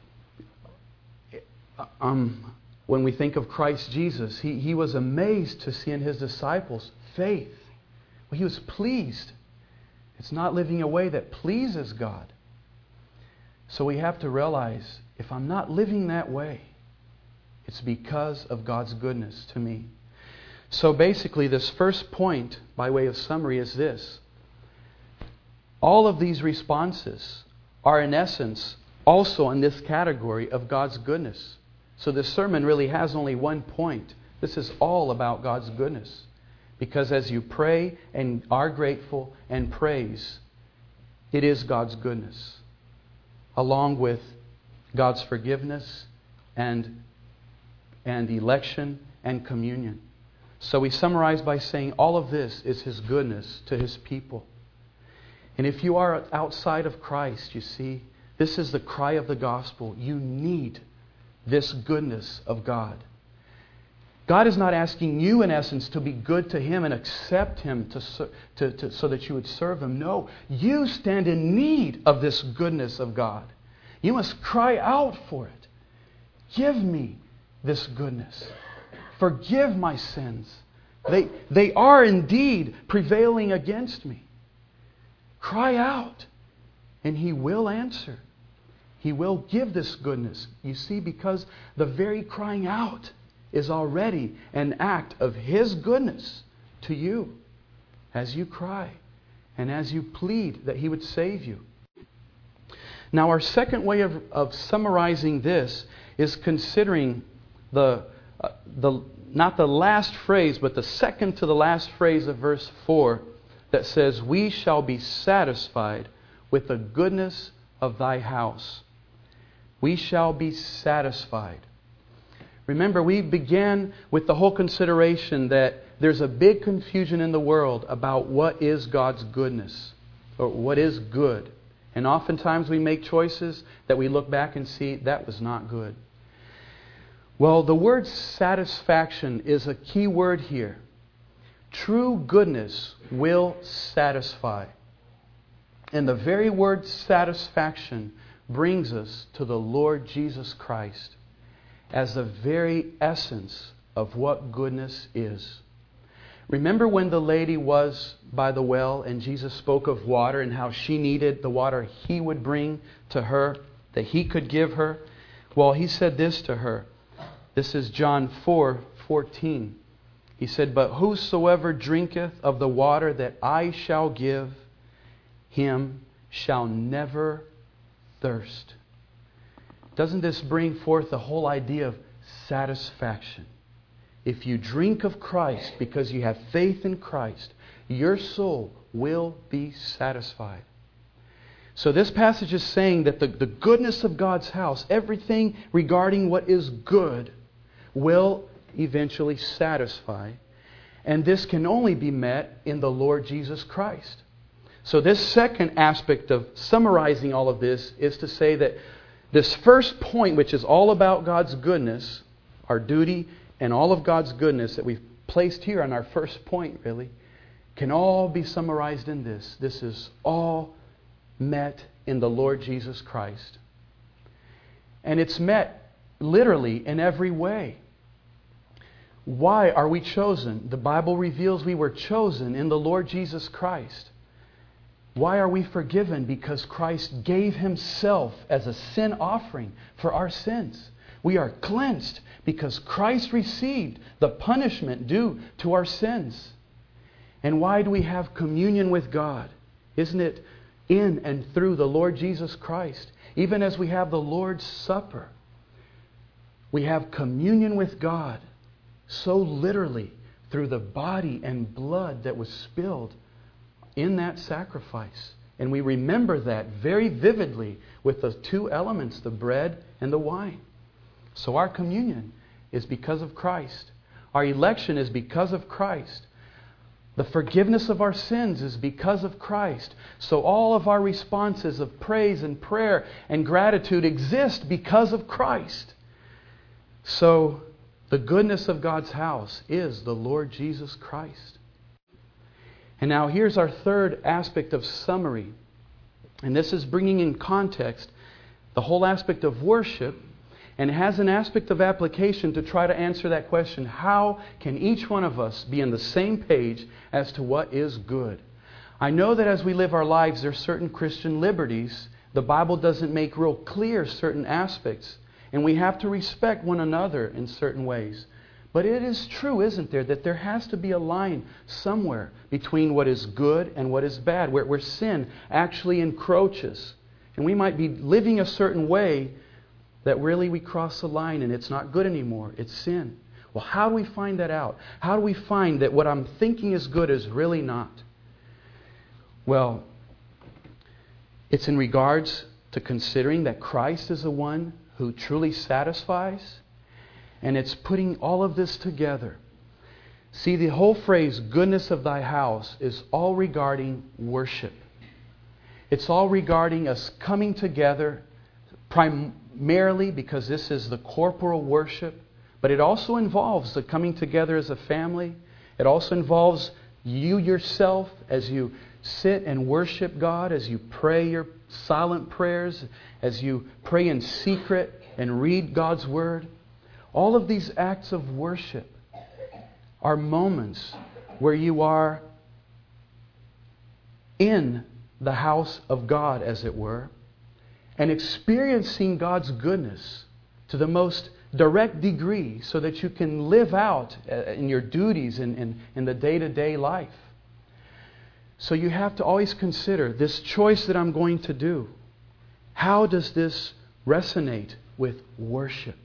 Speaker 1: when we think of Christ Jesus, He was amazed to see in His disciples faith. Well, He was pleased. It's not living a way that pleases God. So we have to realize, if I'm not living that way, it's because of God's goodness to me. So basically, this first point, by way of summary, is this. All of these responses are, in essence, also in this category of God's goodness. So this sermon really has only one point. This is all about God's goodness. Because as you pray and are grateful and praise, it is God's goodness, along with God's forgiveness and election and communion. So we summarize by saying all of this is His goodness to His people. And if you are outside of Christ, you see, this is the cry of the gospel. You need this goodness of God. God is not asking you, in essence, to be good to Him and accept Him so that you would serve Him. No, you stand in need of this goodness of God. You must cry out for it. Give me this goodness. Forgive my sins. They are indeed prevailing against me. Cry out, and He will answer. He will give this goodness. You see, because the very crying out is already an act of His goodness to you as you cry and as you plead that He would save you. Now, our second way of summarizing this is considering not the last phrase, but the second to the last phrase of verse 4 that says, "We shall be satisfied with the goodness of thy house." We shall be satisfied. Remember, we began with the whole consideration that there's a big confusion in the world about what is God's goodness, or what is good. And oftentimes we make choices that we look back and see that was not good. Well, the word satisfaction is a key word here. True goodness will satisfy. And the very word satisfaction brings us to the Lord Jesus Christ as the very essence of what goodness is. Remember when the lady was by the well and Jesus spoke of water and how she needed the water He would bring to her, that He could give her? Well, He said this to her. This is John 4:14. He said, "But whosoever drinketh of the water that I shall give him shall never thirst." Doesn't this bring forth the whole idea of satisfaction? If you drink of Christ because you have faith in Christ, your soul will be satisfied. So this passage is saying that the goodness of God's house, everything regarding what is good, will eventually satisfy. And this can only be met in the Lord Jesus Christ. So this second aspect of summarizing all of this is to say that this first point, which is all about God's goodness, our duty and all of God's goodness that we've placed here on our first point, really, can all be summarized in this. This is all met in the Lord Jesus Christ. And it's met literally in every way. Why are we chosen? The Bible reveals we were chosen in the Lord Jesus Christ. Why are we forgiven? Because Christ gave Himself as a sin offering for our sins. We are cleansed because Christ received the punishment due to our sins. And why do we have communion with God? Isn't it in and through the Lord Jesus Christ? Even as we have the Lord's Supper, we have communion with God so literally through the body and blood that was spilled in that sacrifice. And we remember that very vividly with the two elements, the bread and the wine. So our communion is because of Christ. Our election is because of Christ. The forgiveness of our sins is because of Christ. So all of our responses of praise and prayer and gratitude exist because of Christ. So the goodness of God's house is the Lord Jesus Christ. And now here's our third aspect of summary. And this is bringing in context the whole aspect of worship, and it has an aspect of application to try to answer that question. How can each one of us be on the same page as to what is good? I know that as we live our lives, there are certain Christian liberties. The Bible doesn't make real clear certain aspects. And we have to respect one another in certain ways. But it is true, isn't there, that there has to be a line somewhere between what is good and what is bad, where sin actually encroaches. And we might be living a certain way that really we cross the line and it's not good anymore. It's sin. Well, how do we find that out? How do we find that what I'm thinking is good is really not? Well, it's in regards to considering that Christ is the one who truly satisfies. And it's putting all of this together. See, the whole phrase, goodness of thy house, is all regarding worship. It's all regarding us coming together, primarily because this is the corporal worship. But it also involves the coming together as a family. It also involves you yourself as you sit and worship God, as you pray your silent prayers, as you pray in secret and read God's Word. All of these acts of worship are moments where you are in the house of God, as it were. and experiencing God's goodness to the most direct degree so that you can live out in your duties in the day-to-day life. So you have to always consider this choice that I'm going to do. How does this resonate with worship?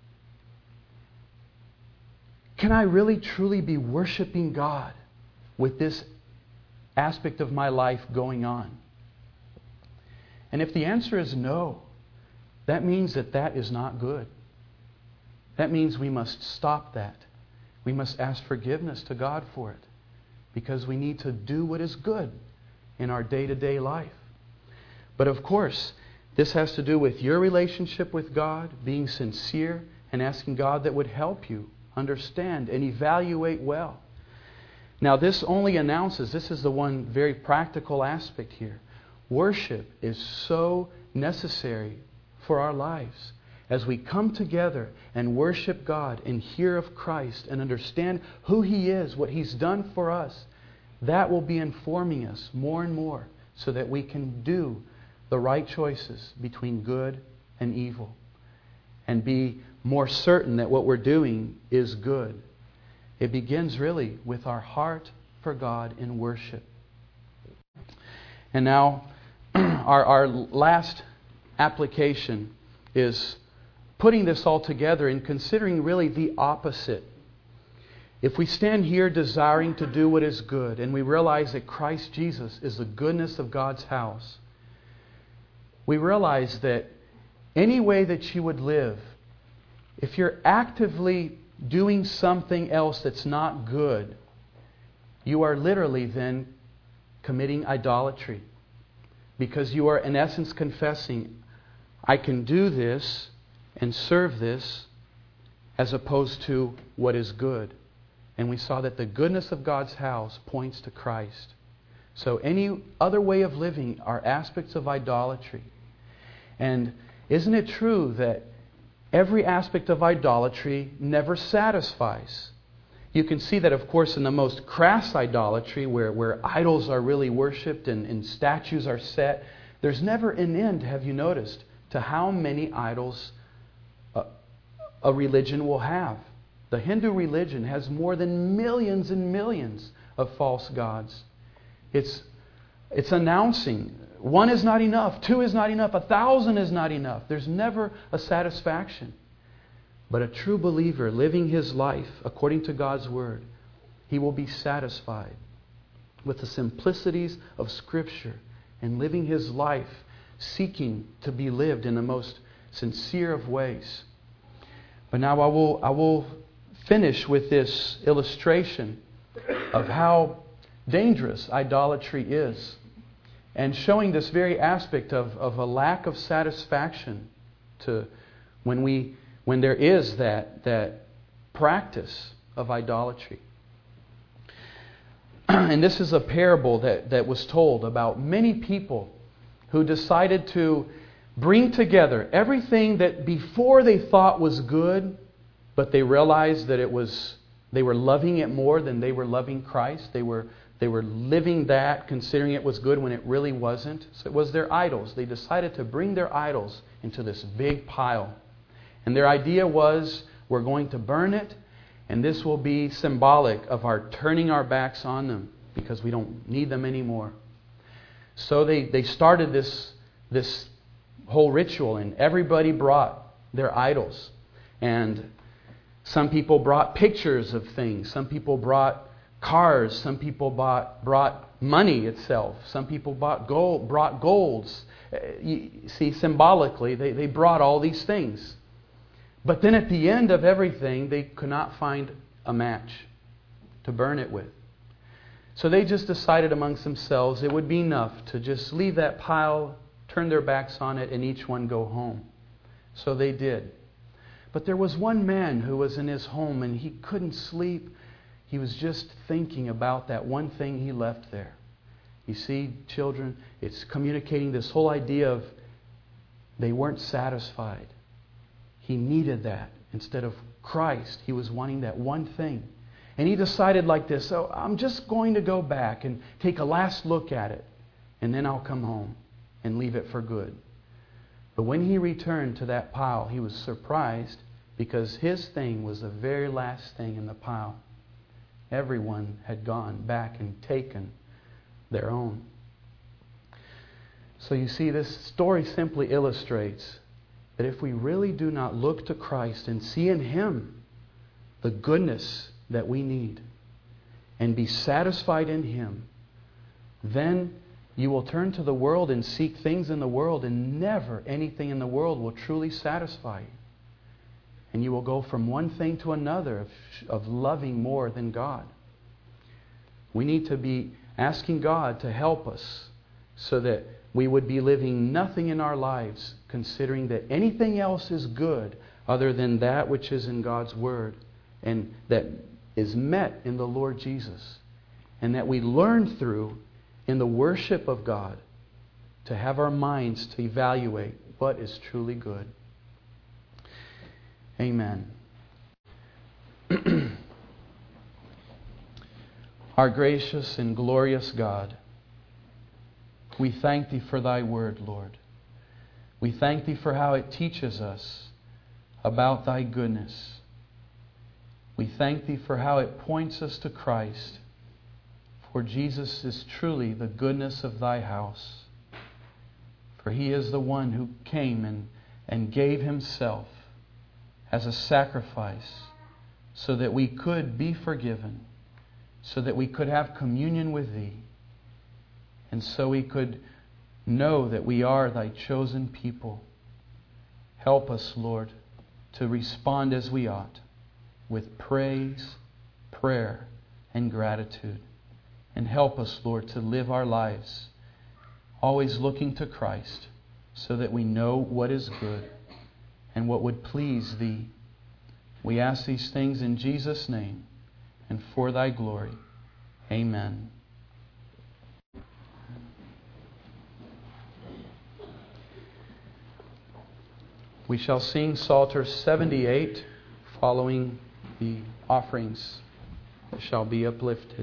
Speaker 1: Can I really truly be worshiping God with this aspect of my life going on? And if the answer is no, that means that is not good. That means we must stop that. We must ask forgiveness to God for it, because we need to do what is good in our day-to-day life. But of course, this has to do with your relationship with God, being sincere, and asking God that would help you understand and evaluate well. Now, this only announces, this is the one very practical aspect here. Worship is so necessary for our lives. As we come together and worship God and hear of Christ and understand who He is, what He's done for us, that will be informing us more and more so that we can do the right choices between good and evil and be more certain that what we're doing is good. It begins really with our heart for God in worship. And now, our last application is putting this all together and considering really the opposite. If we stand here desiring to do what is good and we realize that Christ Jesus is the goodness of God's house, we realize that any way that you would live, if you're actively doing something else that's not good, you are literally then committing idolatry. Because you are in essence confessing, I can do this and serve this as opposed to what is good. And we saw that the goodness of God's house points to Christ. So any other way of living are aspects of idolatry. And isn't it true that every aspect of idolatry never satisfies? You can see that, of course, in the most crass idolatry, where idols are really worshipped and statues are set, there's never an end, have you noticed, to how many idols a religion will have. The Hindu religion has more than millions and millions of false gods. It's announcing, 1 is not enough, 2 is not enough, 1,000 is not enough. There's never a satisfaction. But a true believer living his life according to God's Word, he will be satisfied with the simplicities of Scripture and living his life seeking to be lived in the most sincere of ways. But now I will finish with this illustration of how dangerous idolatry is, and showing this very aspect of a lack of satisfaction to when there is that practice of idolatry. And this is a parable that was told about many people who decided to bring together everything that before they thought was good, but they realized that they were loving it more than they were loving Christ. They were living that, considering it was good when it really wasn't. So it was their idols. They decided to bring their idols into this big pile. And their idea was, we're going to burn it, and this will be symbolic of our turning our backs on them because we don't need them anymore. So they started this whole ritual, and everybody brought their idols. And some people brought pictures of things. Some people brought cars. Some people brought money itself. Some people brought golds. You see, symbolically, they brought all these things. But then at the end of everything, they could not find a match to burn it with. So they just decided amongst themselves it would be enough to just leave that pile, turn their backs on it, and each one go home. So they did. But there was one man who was in his home and he couldn't sleep. He was just thinking about that one thing he left there. You see, children, it's communicating this whole idea of they weren't satisfied. He needed that. Instead of Christ, he was wanting that one thing. And he decided like this, so I'm just going to go back and take a last look at it. And then I'll come home and leave it for good. But when he returned to that pile, he was surprised because his thing was the very last thing in the pile. Everyone had gone back and taken their own. So you see, this story simply illustrates that if we really do not look to Christ and see in Him the goodness that we need and be satisfied in Him, then you will turn to the world and seek things in the world, and never anything in the world will truly satisfy you. And you will go from one thing to another of loving more than God. We need to be asking God to help us so that we would be living nothing in our lives considering that anything else is good other than that which is in God's Word and that is met in the Lord Jesus, and that we learn through in the worship of God to have our minds to evaluate what is truly good. Amen. Our gracious and glorious God, we thank Thee for Thy Word, Lord. We thank Thee for how it teaches us about Thy goodness. We thank Thee for how it points us to Christ. For Jesus is truly the goodness of Thy house. For He is the one who came and gave Himself as a sacrifice so that we could be forgiven, so that we could have communion with Thee, and so we could know that we are Thy chosen people. Help us, Lord, to respond as we ought, with praise, prayer, and gratitude. And help us, Lord, to live our lives always looking to Christ so that we know what is good and what would please Thee. We ask these things in Jesus' name and for Thy glory. Amen. We shall sing Psalter 78 following the offerings that shall be uplifted.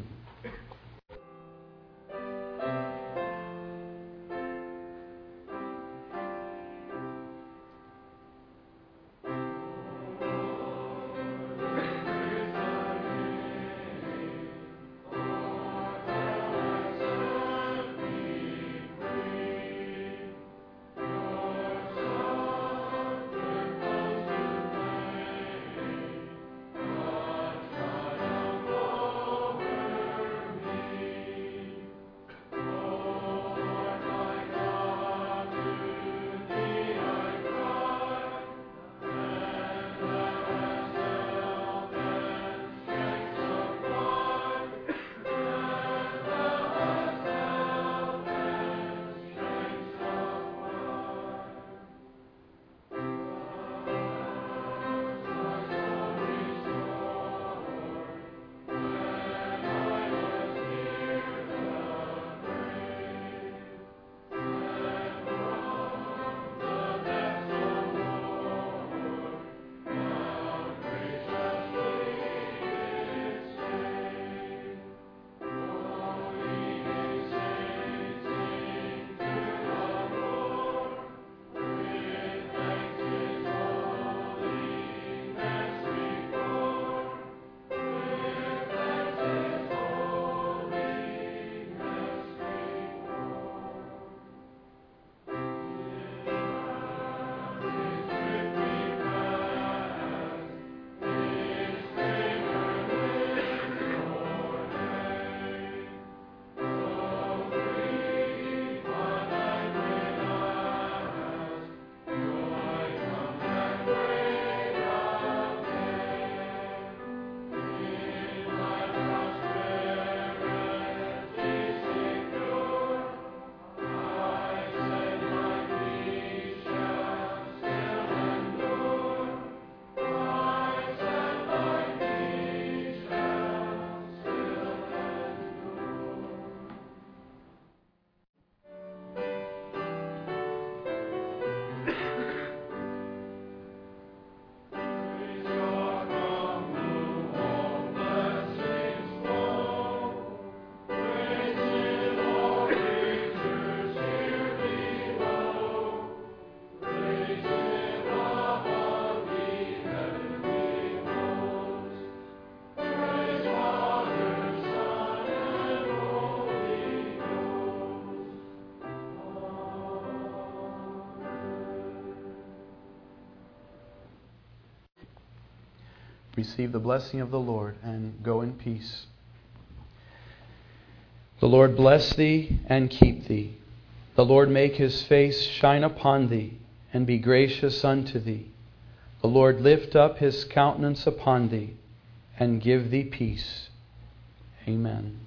Speaker 1: receive the blessing of the Lord and go in peace. The Lord bless thee and keep thee. The Lord make his face shine upon thee and be gracious unto thee. The Lord lift up his countenance upon thee and give thee peace. Amen.